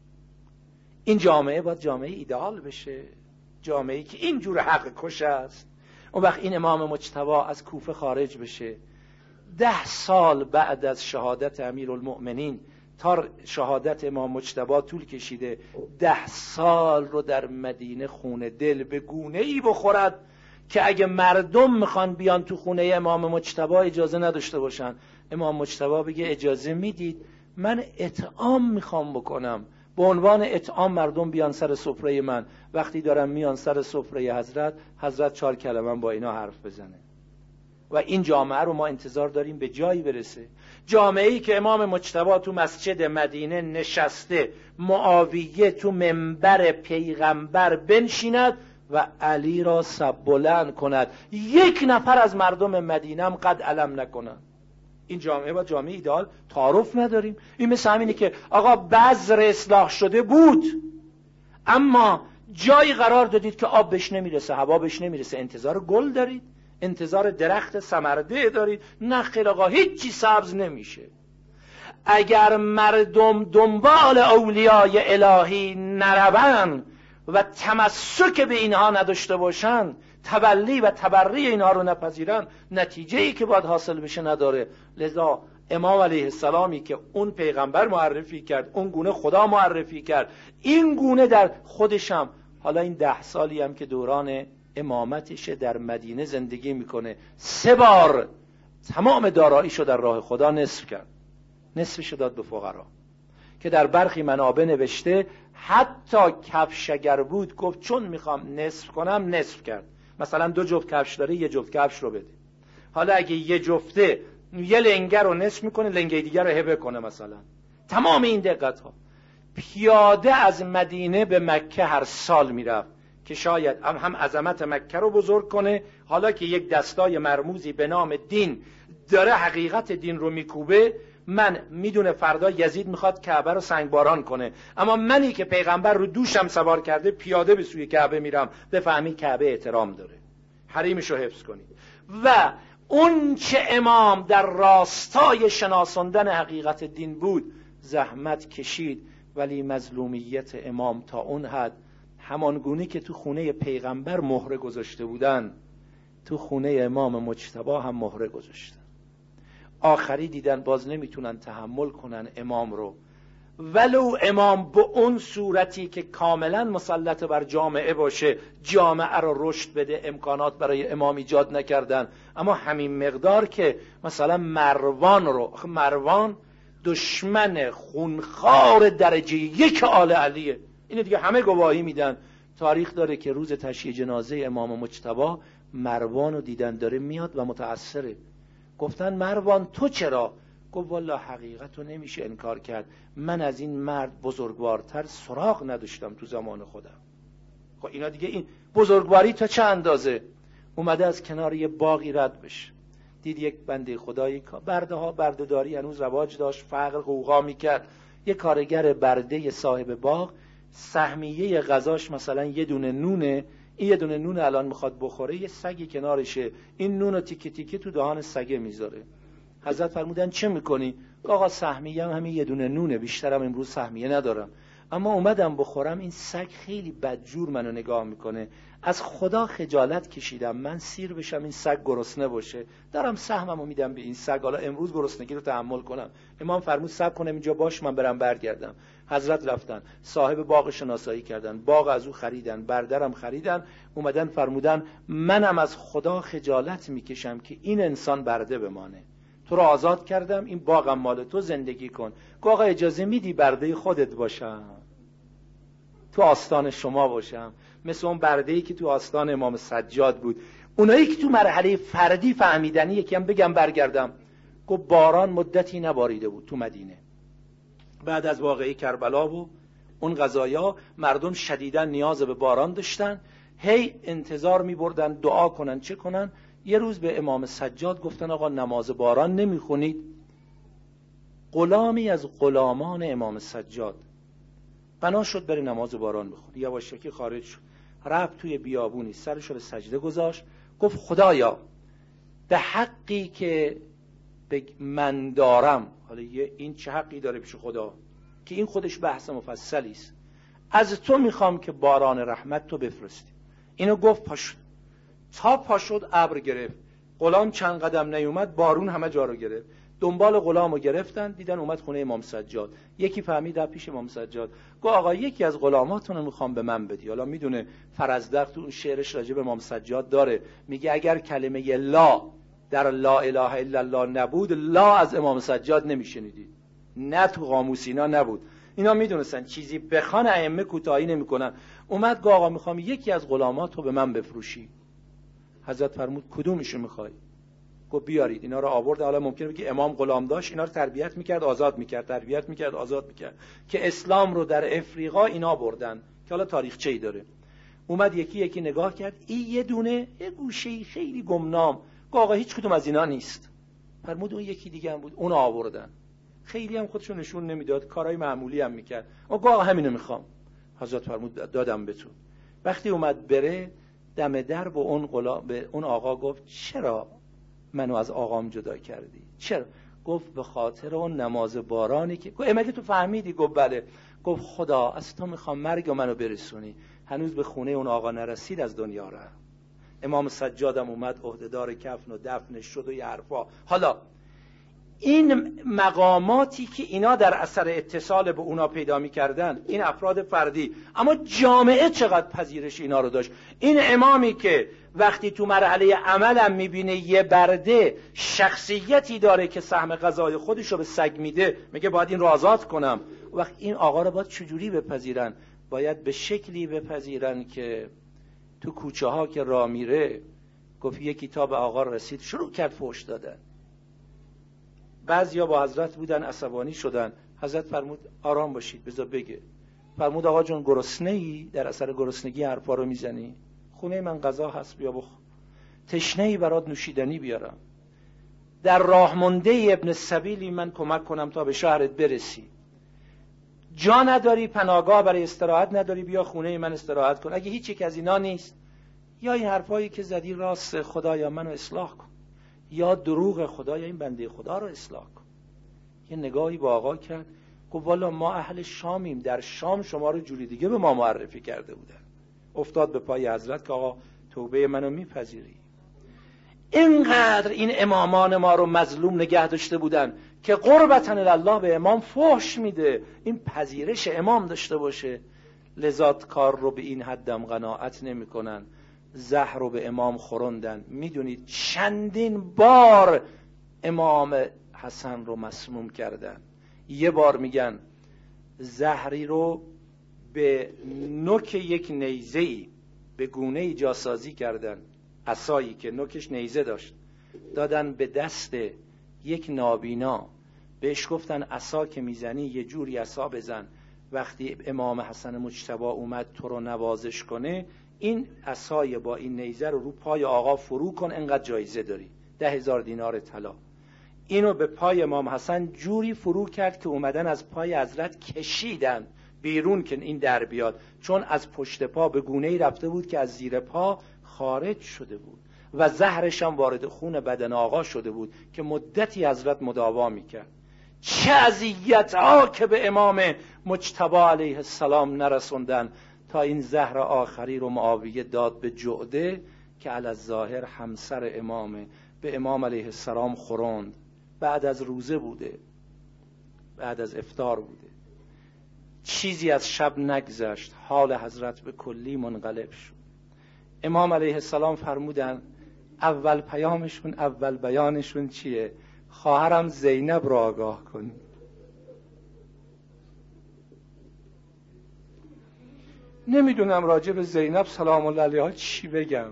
این جامعه باید جامعه ایدئال بشه، جامعه‌ای که اینجور حق کش است. اون وقت این امام مجتبی از کوفه خارج بشه، ده سال بعد از شهادت امیرالمؤمنین تا شهادت امام مجتبی طول کشیده، ده سال رو در مدینه خون دل به گونه ای بخورد که اگه مردم میخوان بیان تو خونه امام مجتبی اجازه نداشته باشن. امام مجتبی بگه اجازه میدید من اطعام میخوام بکنم، به عنوان اطعام مردم بیان سر سفره من. وقتی دارن میان سر سفره حضرت، حضرت چهار کلمه با اینا حرف بزنه. و این جامعه رو ما انتظار داریم به جایی برسه، جامعه‌ای که امام مجتبی تو مسجد مدینه نشسته، معاویه تو منبر پیغمبر بنشیند و علی را سب بلند کند، یک نفر از مردم مدینه هم قد علم نکنند. این جامعه با جامعه ایدئال تعارف نداریم. این مثل همینه که آقا بذر اصلاح شده بود، اما جایی قرار دادید که آب بهش نمیرسه، هوا بهش نمیرسه، انتظار گل دارید، انتظار درخت ثمرده دارید؟ نه خیر آقا، هیچی سبز نمیشه. اگر مردم دنبال اولیای الهی نروند و تمسک به اینها نداشته باشن، تبلی و تبری اینها رو نپذیرن، نتیجه ای که باید حاصل بشه نداره. لذا امام علیه السلامی که اون پیغمبر معرفی کرد، اون گونه خدا معرفی کرد، این گونه در خودشم، حالا این ده سالی هم که دوران امامتشه در مدینه زندگی میکنه، سه بار تمام داراییشو در راه خدا نصف کرد، نصفشو داد به فقرا، که در برخی منابع نوشته حتی کفش اگر بود گفت چون میخوام نصف کنم نصف کرد. مثلا دو جفت کفش داره، یه جفت کفش رو بده. حالا اگه یه جفته یه لنگه رو نصف میکنه، لنگه دیگر رو هبه کنه مثلا. تمام این دقت ها. پیاده از مدینه به مکه هر سال میرفت که شاید هم, هم عظمت مکه رو بزرگ کنه، حالا که یک دستای مرموزی به نام دین داره حقیقت دین رو میکوبه. من میدونه فردا یزید میخواد کعبه رو سنگباران کنه، اما منی که پیغمبر رو دوشم سوار کرده پیاده به سوی کعبه میرم، بفهمی کعبه احترام داره، حریمش رو حفظ کنید. و اون چه امام در راستای شناساندن حقیقت دین بود زحمت کشید، ولی مظلومیت امام تا اون حد، همان گونه که تو خونه پیغمبر مهره گذاشته بودن، تو خونه امام مجتبی هم مهره گذاشتن. آخری دیدن باز نمیتونن تحمل کنن امام رو، ولو امام به اون صورتی که کاملا مسلط بر جامعه باشه جامعه رو رشد بده، امکانات برای امام ایجاد نکردن، اما همین مقدار که مثلا مروان رو، مروان دشمن خونخوار درجه یک آل علیه، اینو دیگه همه گواهی میدن، تاریخ داره که روز تشییع جنازه امام مجتبی مروان رو دیدن داره میاد و متأثره. گفتن مروان تو چرا؟ گفت والله حقیقت رو نمیشه انکار کرد، من از این مرد بزرگوارتر سراغ نداشتم تو زمان خودم. خب اینا دیگه این بزرگواری تا چه اندازه؟ اومده از کنار یه باغی رد بشه، دید یک بنده خدایی، برده ها بردهداری هنوز رواج داشت، فقر قوقا میکرد، یه کارگر برده صاحب باغ سهمیه غذاش مثلا یه دونه نونه، این یه دونه نون الان میخواد بخوره، یه سگی کنارشه، این نون رو تیکه تیکه تو دهان سگه میذاره. حضرت فرمودن چه میکنی؟ آقا سهمیه هم همین یه دونه نونه، بیشترم امروز سهمیه ندارم، اما اومدم بخورم، این سگ خیلی بدجور منو نگاه میکنه، از خدا خجالت کشیدم من سیر بشم این سگ گرسنه باشه، دارم سهممو میدم به این سگ، حالا امروز گرسنگی رو تحمل کنم. امام فرمود صبر کنم اینجا باش، من برم برگردم. حضرت رفتن، صاحب باغ شناسایی کردن، باغ از او خریدن، بردرم خریدن، اومدن فرمودن منم از خدا خجالت میکشم که این انسان برده بمانه، تو رو آزاد کردم، این باغم مال تو، زندگی کن. گفت آقا اجازه میدی برده خودت باشم، تو آستان شما باشم، مثل اون برده‌ای که تو آستان امام سجاد بود. اونایی که تو مرحله فردی فهمیدنی، یکی هم بگم برگردم، گفت باران مدتی نباریده بود تو مدینه بعد از واقعه کربلا و اون قضایا، مردم شدیداً نیاز به باران داشتن، هی انتظار می‌بردن دعا کنن چه کنن. یه روز به امام سجاد گفتن آقا نماز باران نمیخونید؟ غلامی از غلامان امام سجاد بنا شد بره نماز باران بخونه، یواشکی خارج شد، رفت توی بیابونی، سرش رو به سجده گذاشت، گفت خدایا به حقی که من دارم، حالا این چه حقی داره پیش خدا که این خودش بحث مفصلی است، از تو میخوام که باران رحمت تو بفرستی. اینو گفت پاشد، تا پاشد ابر گرفت، غلام چند قدم نیومد بارون همه جا رو گرفت، دنبال غلامو گرفتن، دیدن اومد خونه امام سجاد، یکی فهمید رفت پیش امام سجاد، گفت آقا یکی از غلاماتونو میخوام به من بدی. حالا میدونه فرزدق تو اون شعرش راجع به امام سجاد داره، میگه اگر کلمه لا در لا اله الا الله نبود، لا از امام سجاد نمیشنیدید، نه تو قاموس اینا نبود. اینا میدونستن چیزی بخوان ائمه کوتاهی نمیکنن. اومد گفت آقا میخوام یکی از غلاماتو به من بفروشی. حضرت فرمود کدومشو میخوای؟ گفت بیارید. اینا رو آورد. حالا ممکنه بگی امام غلام داشت، اینا رو تربیت میکرد آزاد میکرد، تربیت میکرد آزاد میکرد، که اسلام رو در افریقا اینا بردن، که حالا تاریخچه‌ای داره. اومد یکی یکی نگاه کرد، این یه دونه یه گوشه‌ای خیلی گمنام، گفت آقا هیچ کدوم از اینا نیست. فرمود اون یکی دیگه هم بود، اون آوردن. خیلی هم خودشو نشون نمیداد، کارهای معمولی هم میکرد. گفت آقا همینو میخوام. حضرت فرمود دادم به تو. وقتی اومد بره، دم در به اون غلام، به اون آقا گفت چرا منو از آقام جدا کردی؟ چرا؟ گفت به خاطر اون نماز بارانی که. گفت مگه تو فهمیدی؟ گفت بله. گفت خدا از تو میخوام مرگ منو برسونی. هنوز به خونه اون آقا نرسید از دنیا رفت. امام سجادم اومد عهدهدار کفن و دفنش شد و یه حرفا. حالا این مقاماتی که اینا در اثر اتصال به اونا پیدا می‌کردن، این افراد فردی، اما جامعه چقدر پذیرش اینا رو داشت. این امامی که وقتی تو مرحله عملم می‌بینه یه برده شخصیتی داره که سهم غذای خودش رو به سگ میده، میگه باید این رو آزاد کنم. وقت این آقا رو باید چجوری بپذیرن؟ باید به شکلی بپذیرن که تو کوچه ها که راه میره، گفت یه کتاب آقا رسید، شروع کرد فحش دادن. بعضیا با حضرت بودن، عصبانی شدن. حضرت فرمود آرام باشید بذار بگه. فرمود آقا جون گرسنه‌ای؟ در اثر گرسنگی حرفا رو میزنی؟ خونه من غذا هست بیا بخور. تشنه‌ای برات نوشیدنی بیارم. در راه مونده ابن السبیلی من کمک کنم تا به شهرت برسی. جا نداری، پناهگاه برای استراحت نداری، بیا خونه من استراحت کن. اگه هیچ یک از اینا نیست، یا این حرفایی که زدی راست، خدایا منو اصلاح کن، یا دروغ، خدایا این بنده خدا رو اصلاح کن. یه نگاهی با آقا کرد، گفت والا ما اهل شامیم، در شام شما رو جوری دیگه به ما معرفی کرده بودن. افتاد به پای حضرت که آقا توبه منو میپذیری؟ اینقدر این امامان ما رو مظلوم نگه داشته بودن که قربتاً الله به امام فحش میده، این پذیرش امام داشته باشه. لذا کار رو به این حدم قناعت نمی کنن، زهر رو به امام خوروندن. میدونید چندین بار امام حسن رو مسموم کردن. یه بار میگن زهری رو به نوک یک نیزه‌ای به گونه‌ای جاسازی کردن، عصایی که نوکش نیزه داشت دادن به دست یک نابینا، بهش گفتن عصا که میزنی یه جوری عصا بزن، وقتی امام حسن مجتبی اومد تو رو نوازش کنه این عصای با این نیزه رو رو پای آقا فرو کن، انقدر جایزه داری، ده هزار دینار طلا. اینو به پای امام حسن جوری فرو کرد که اومدن از پای حضرت کشیدن بیرون که این در بیاد، چون از پشت پا به گونه‌ای رفته بود که از زیر پا خارج شده بود و زهرش هم وارد خون بدن آقا شده بود که مدتی حضرت مداوا میکرد. چه اذیت‌ها که به امام مجتبی علیه السلام نرسوندن تا این زهر آخری رو معاویه داد به جعده که علی الظاهر همسر امامه، به امام علیه السلام خوروند. بعد از روزه بوده، بعد از افطار بوده، چیزی از شب نگذشت، حال حضرت به کلی منقلب شد. امام علیه السلام فرمودن اول پیامشون، اول بیانشون چیه؟ خواهرم زینب را آگاه کن. نمیدونم راجع به زینب سلام الله علیها چی بگم.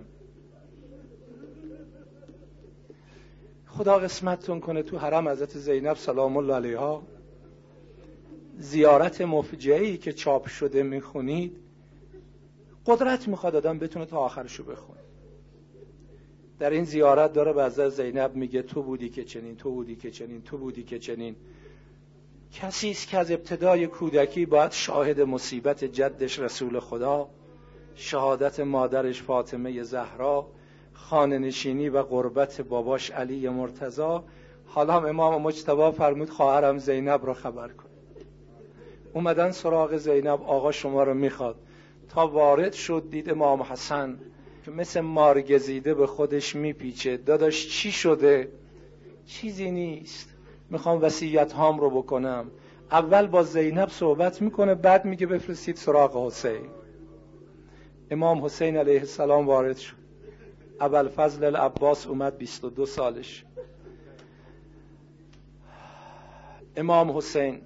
خدا قسمتتون کنه تو حرم حضرت زینب سلام الله علیها زیارت مفجعی که چاپ شده میخونید، قدرت میخواد آدم بتونه تا آخرشو بخونه. در این زیارت داره به حضرت زینب میگه تو بودی که چنین، تو بودی که چنین، تو بودی که چنین. کسی است که از ابتدای کودکی باید شاهد مصیبت جدش رسول خدا، شهادت مادرش فاطمه زهرا، خانه نشینی و غربت باباش علی مرتضی. حالا امام مجتبی فرمود خواهرم زینب رو خبر کن. اومدن سراغ زینب، آقا شما رو میخواد. تا وارد شد دید امام حسن که مثل مارگزیده به خودش میپیچه. داداش چی شده؟ چیزی نیست، میخوام وصیت هام رو بکنم. اول با زینب صحبت میکنه، بعد میگه بفرستید سراغ حسین. امام حسین علیه السلام وارد شد. ابوالفضل العباس اومد، بیست و دو سالش. امام حسین،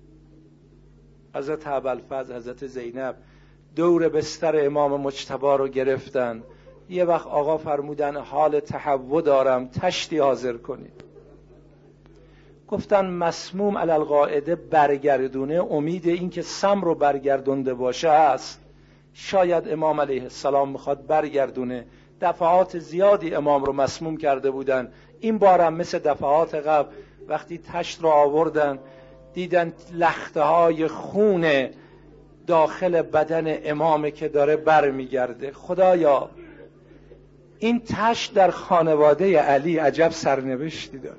حضرت ابوالفضل، حضرت زینب دور بستر امام مجتبی رو گرفتن. یه وقت آقا فرمودن حال تهوع دارم، تشتی حاضر کنید. گفتن مسموم علی القاعده برگردونه، امید این که سم رو برگردونده باشه هست. شاید امام علیه السلام میخواد برگردونه. دفعات زیادی امام رو مسموم کرده بودن، این بارم مثل دفعات قبل وقتی تشت رو آوردن دیدن لخته های خون داخل بدن امامه که داره بر میگرده. خدایا این تشت در خانواده علی عجب سرنوشتی داره.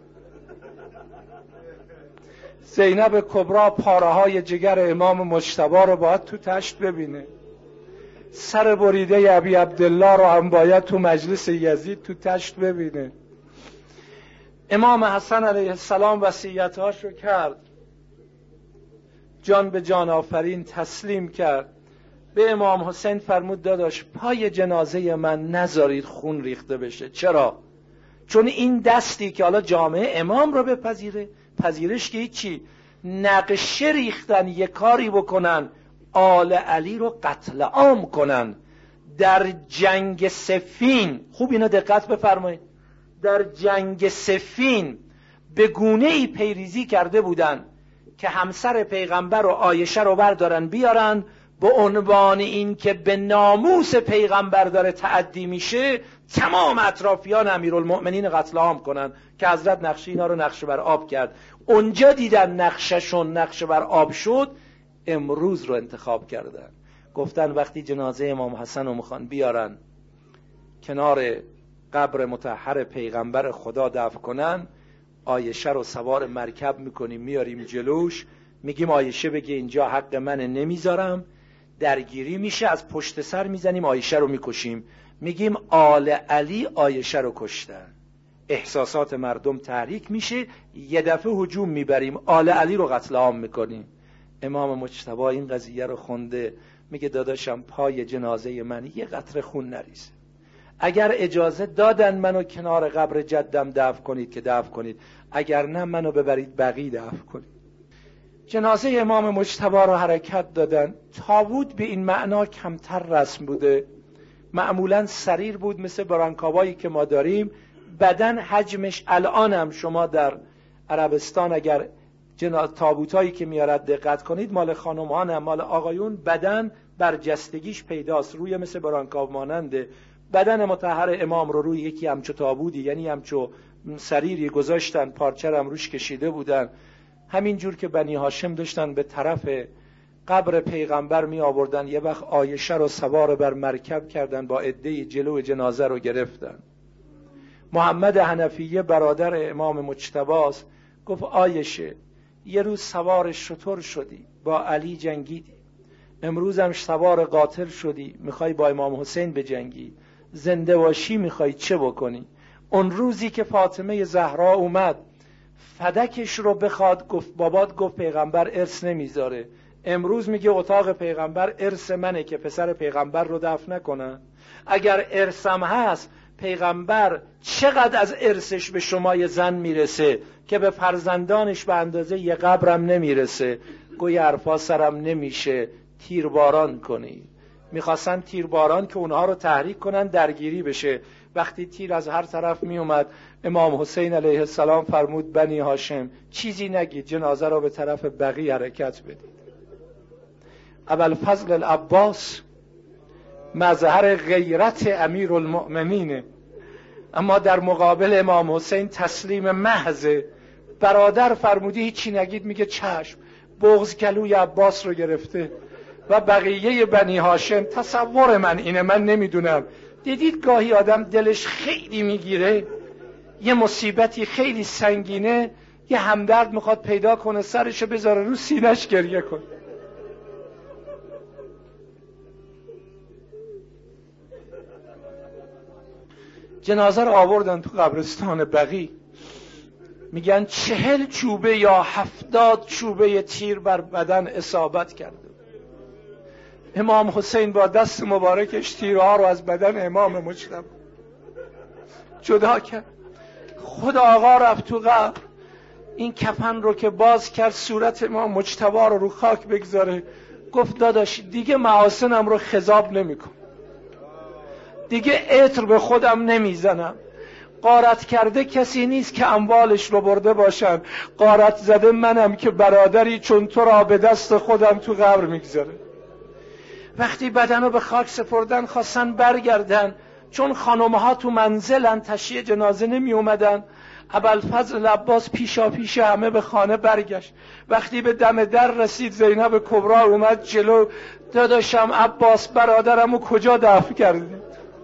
زینب کبرا پاره های جگر امام مجتبی رو باید تو تشت ببینه، سر بریده ابی عبدالله رو هم باید تو مجلس یزید تو تشت ببینه. امام حسن علیه السلام وصیت‌هاش رو کرد، جان به جان آفرین تسلیم کرد. به امام حسین فرمود داداش پای جنازه من نذارید خون ریخته بشه. چرا؟ چون این دستی که حالا جامعه امام رو بپذیره، پذیرش که هیچی، نقشه ریختن یه کاری بکنن آل علی رو قتل عام کنن. در جنگ صفین، خوب اینا دقت بفرمایید، در جنگ صفین به گونه‌ای پیریزی کرده بودن که همسر پیغمبر و عایشه رو بردارن بیارن، به عنوان این که به ناموس پیغمبر داره تعدی میشه، تمام اطرافیان امیرالمؤمنین قتل عام کنن که حضرت نقشه اینا رو نقشه بر آب کرد. اونجا دیدن نقشهشون نقشه بر آب شد، امروز رو انتخاب کردن. گفتن وقتی جنازه امام حسن رو میخوان بیارن کنار قبر مطهر پیغمبر خدا دفن کنن، عایشه رو سوار مرکب میکنیم میاریم جلوش، میگیم عایشه بگه اینجا حق منه نمیذارم، درگیری میشه، از پشت سر میزنیم عایشه رو میکشیم، میگیم آل علی عایشه رو کشتن. احساسات مردم تحریک میشه، یه دفعه هجوم میبریم، آل علی رو قتل عام میکنیم. امام مجتبی این قضیه رو خونده، میگه داداشم پای جنازه من یه قطره خون نریزه. اگر اجازه دادن منو کنار قبر جدم دفن کنید که دفن کنید، اگر نه منو ببرید بقیع دفن کنید. جنازه امام مجتبی رو حرکت دادن. تابوت به این معنا کمتر رسم بوده، معمولا سریر بود مثل برانکاوایی که ما داریم. بدن حجمش الان هم شما در عربستان اگر تابوتایی که میارد دقت کنید، مال خانمان هم مال آقایون، بدن برجستگیش پیداست، روی مثل برانکاو ماننده. بدن مطهر امام رو روی یکی همچو تابوتی، یعنی همچو سریری گذاشتن، پارچه هم روش کشیده بودن. همین جور که بنی هاشم داشتن به طرف قبر پیغمبر می آوردن، یه وقت عایشه رو سوار بر مرکب کردن، با عده جلو جنازه رو گرفتن. محمد حنفیه برادر امام مجتباست، گفت عایشه یه روز سوار شتر شدی با علی جنگیدی، امروز هم سوار قاتل شدی میخوای با امام حسین بجنگی، زنده باشی میخوای چه بکنی؟ اون روزی که فاطمه زهرا اومد فدکش رو بخواد، گفت بابات گفت پیغمبر ارث نمیذاره، امروز میگه اتاق پیغمبر ارث منه که پسر پیغمبر رو دفن نکنن. اگر ارثم هست پیغمبر چقدر از ارثش به شمای زن میرسه که به فرزندانش به اندازه یه قبرم نمیرسه. گوی حرفا سرم نمیشه، تیرباران کنی. میخواستن تیرباران که اونها رو تحریک کنن درگیری بشه. وقتی تیر از هر طرف میومد، امام حسین علیه السلام فرمود بنی هاشم چیزی نگید، جنازه رو به طرف بقیه حرکت بدید. ابوالفضل العباس مظهر غیرت امیر المؤمنینه، اما در مقابل امام حسین تسلیم محضه. برادر فرمودی هیچی نگید، میگه چشم. بغض گلوی عباس رو گرفته. و بقیه بنی هاشم، تصور من اینه، من نمیدونم، دیدید گاهی آدم دلش خیلی میگیره، یه مصیبتی خیلی سنگینه، یه همدرد میخواد پیدا کنه، سرشو بذاره رو سینه‌اش گریه کنه. جنازه رو آوردن تو قبرستان بقیع، میگن چهل چوبه یا هفتاد چوبه تیر بر بدن اصابت کرده. امام حسین با دست مبارکش تیرها رو از بدن امام مجتبی جدا کرد. خود آقا رفت تو قبر، این کفن رو که باز کرد صورت امام مجتبی رو رو خاک بگذاره، گفت داداش دیگه محاسنم رو خضاب نمی‌کنم، دیگه عطر به خودم نمیزنم. غارت کرده کسی نیست که اموالش رو برده باشن، غارت زده منم که برادری چون تو را به دست خودم تو قبر میگذاره. وقتی بدن رو به خاک سپردن خواستن برگردن، چون خانمها تو منزلن تشییع جنازه نمی اومدن. ابوالفضل عباس پیشا پیش همه به خانه برگشت. وقتی به دم در رسید زینب کبرا اومد جلو، داداشم عباس برادرمو کجا دفن کردی؟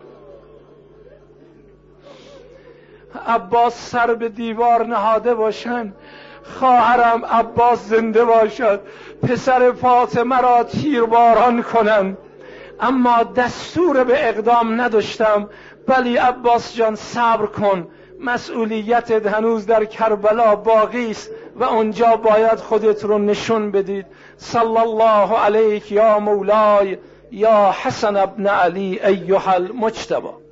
عباس سر به دیوار نهاده باشن، خواهرم عباس زنده باشد، پسر فاطمه را تیرباران کنند، اما دستور به اقدام نداشتم. ولی عباس جان صبر کن، مسئولیتت هنوز در کربلا باقی است و اونجا باید خودت رو نشون بدید. صلی الله علیک یا مولای یا حسن ابن علی ایها المجتبی.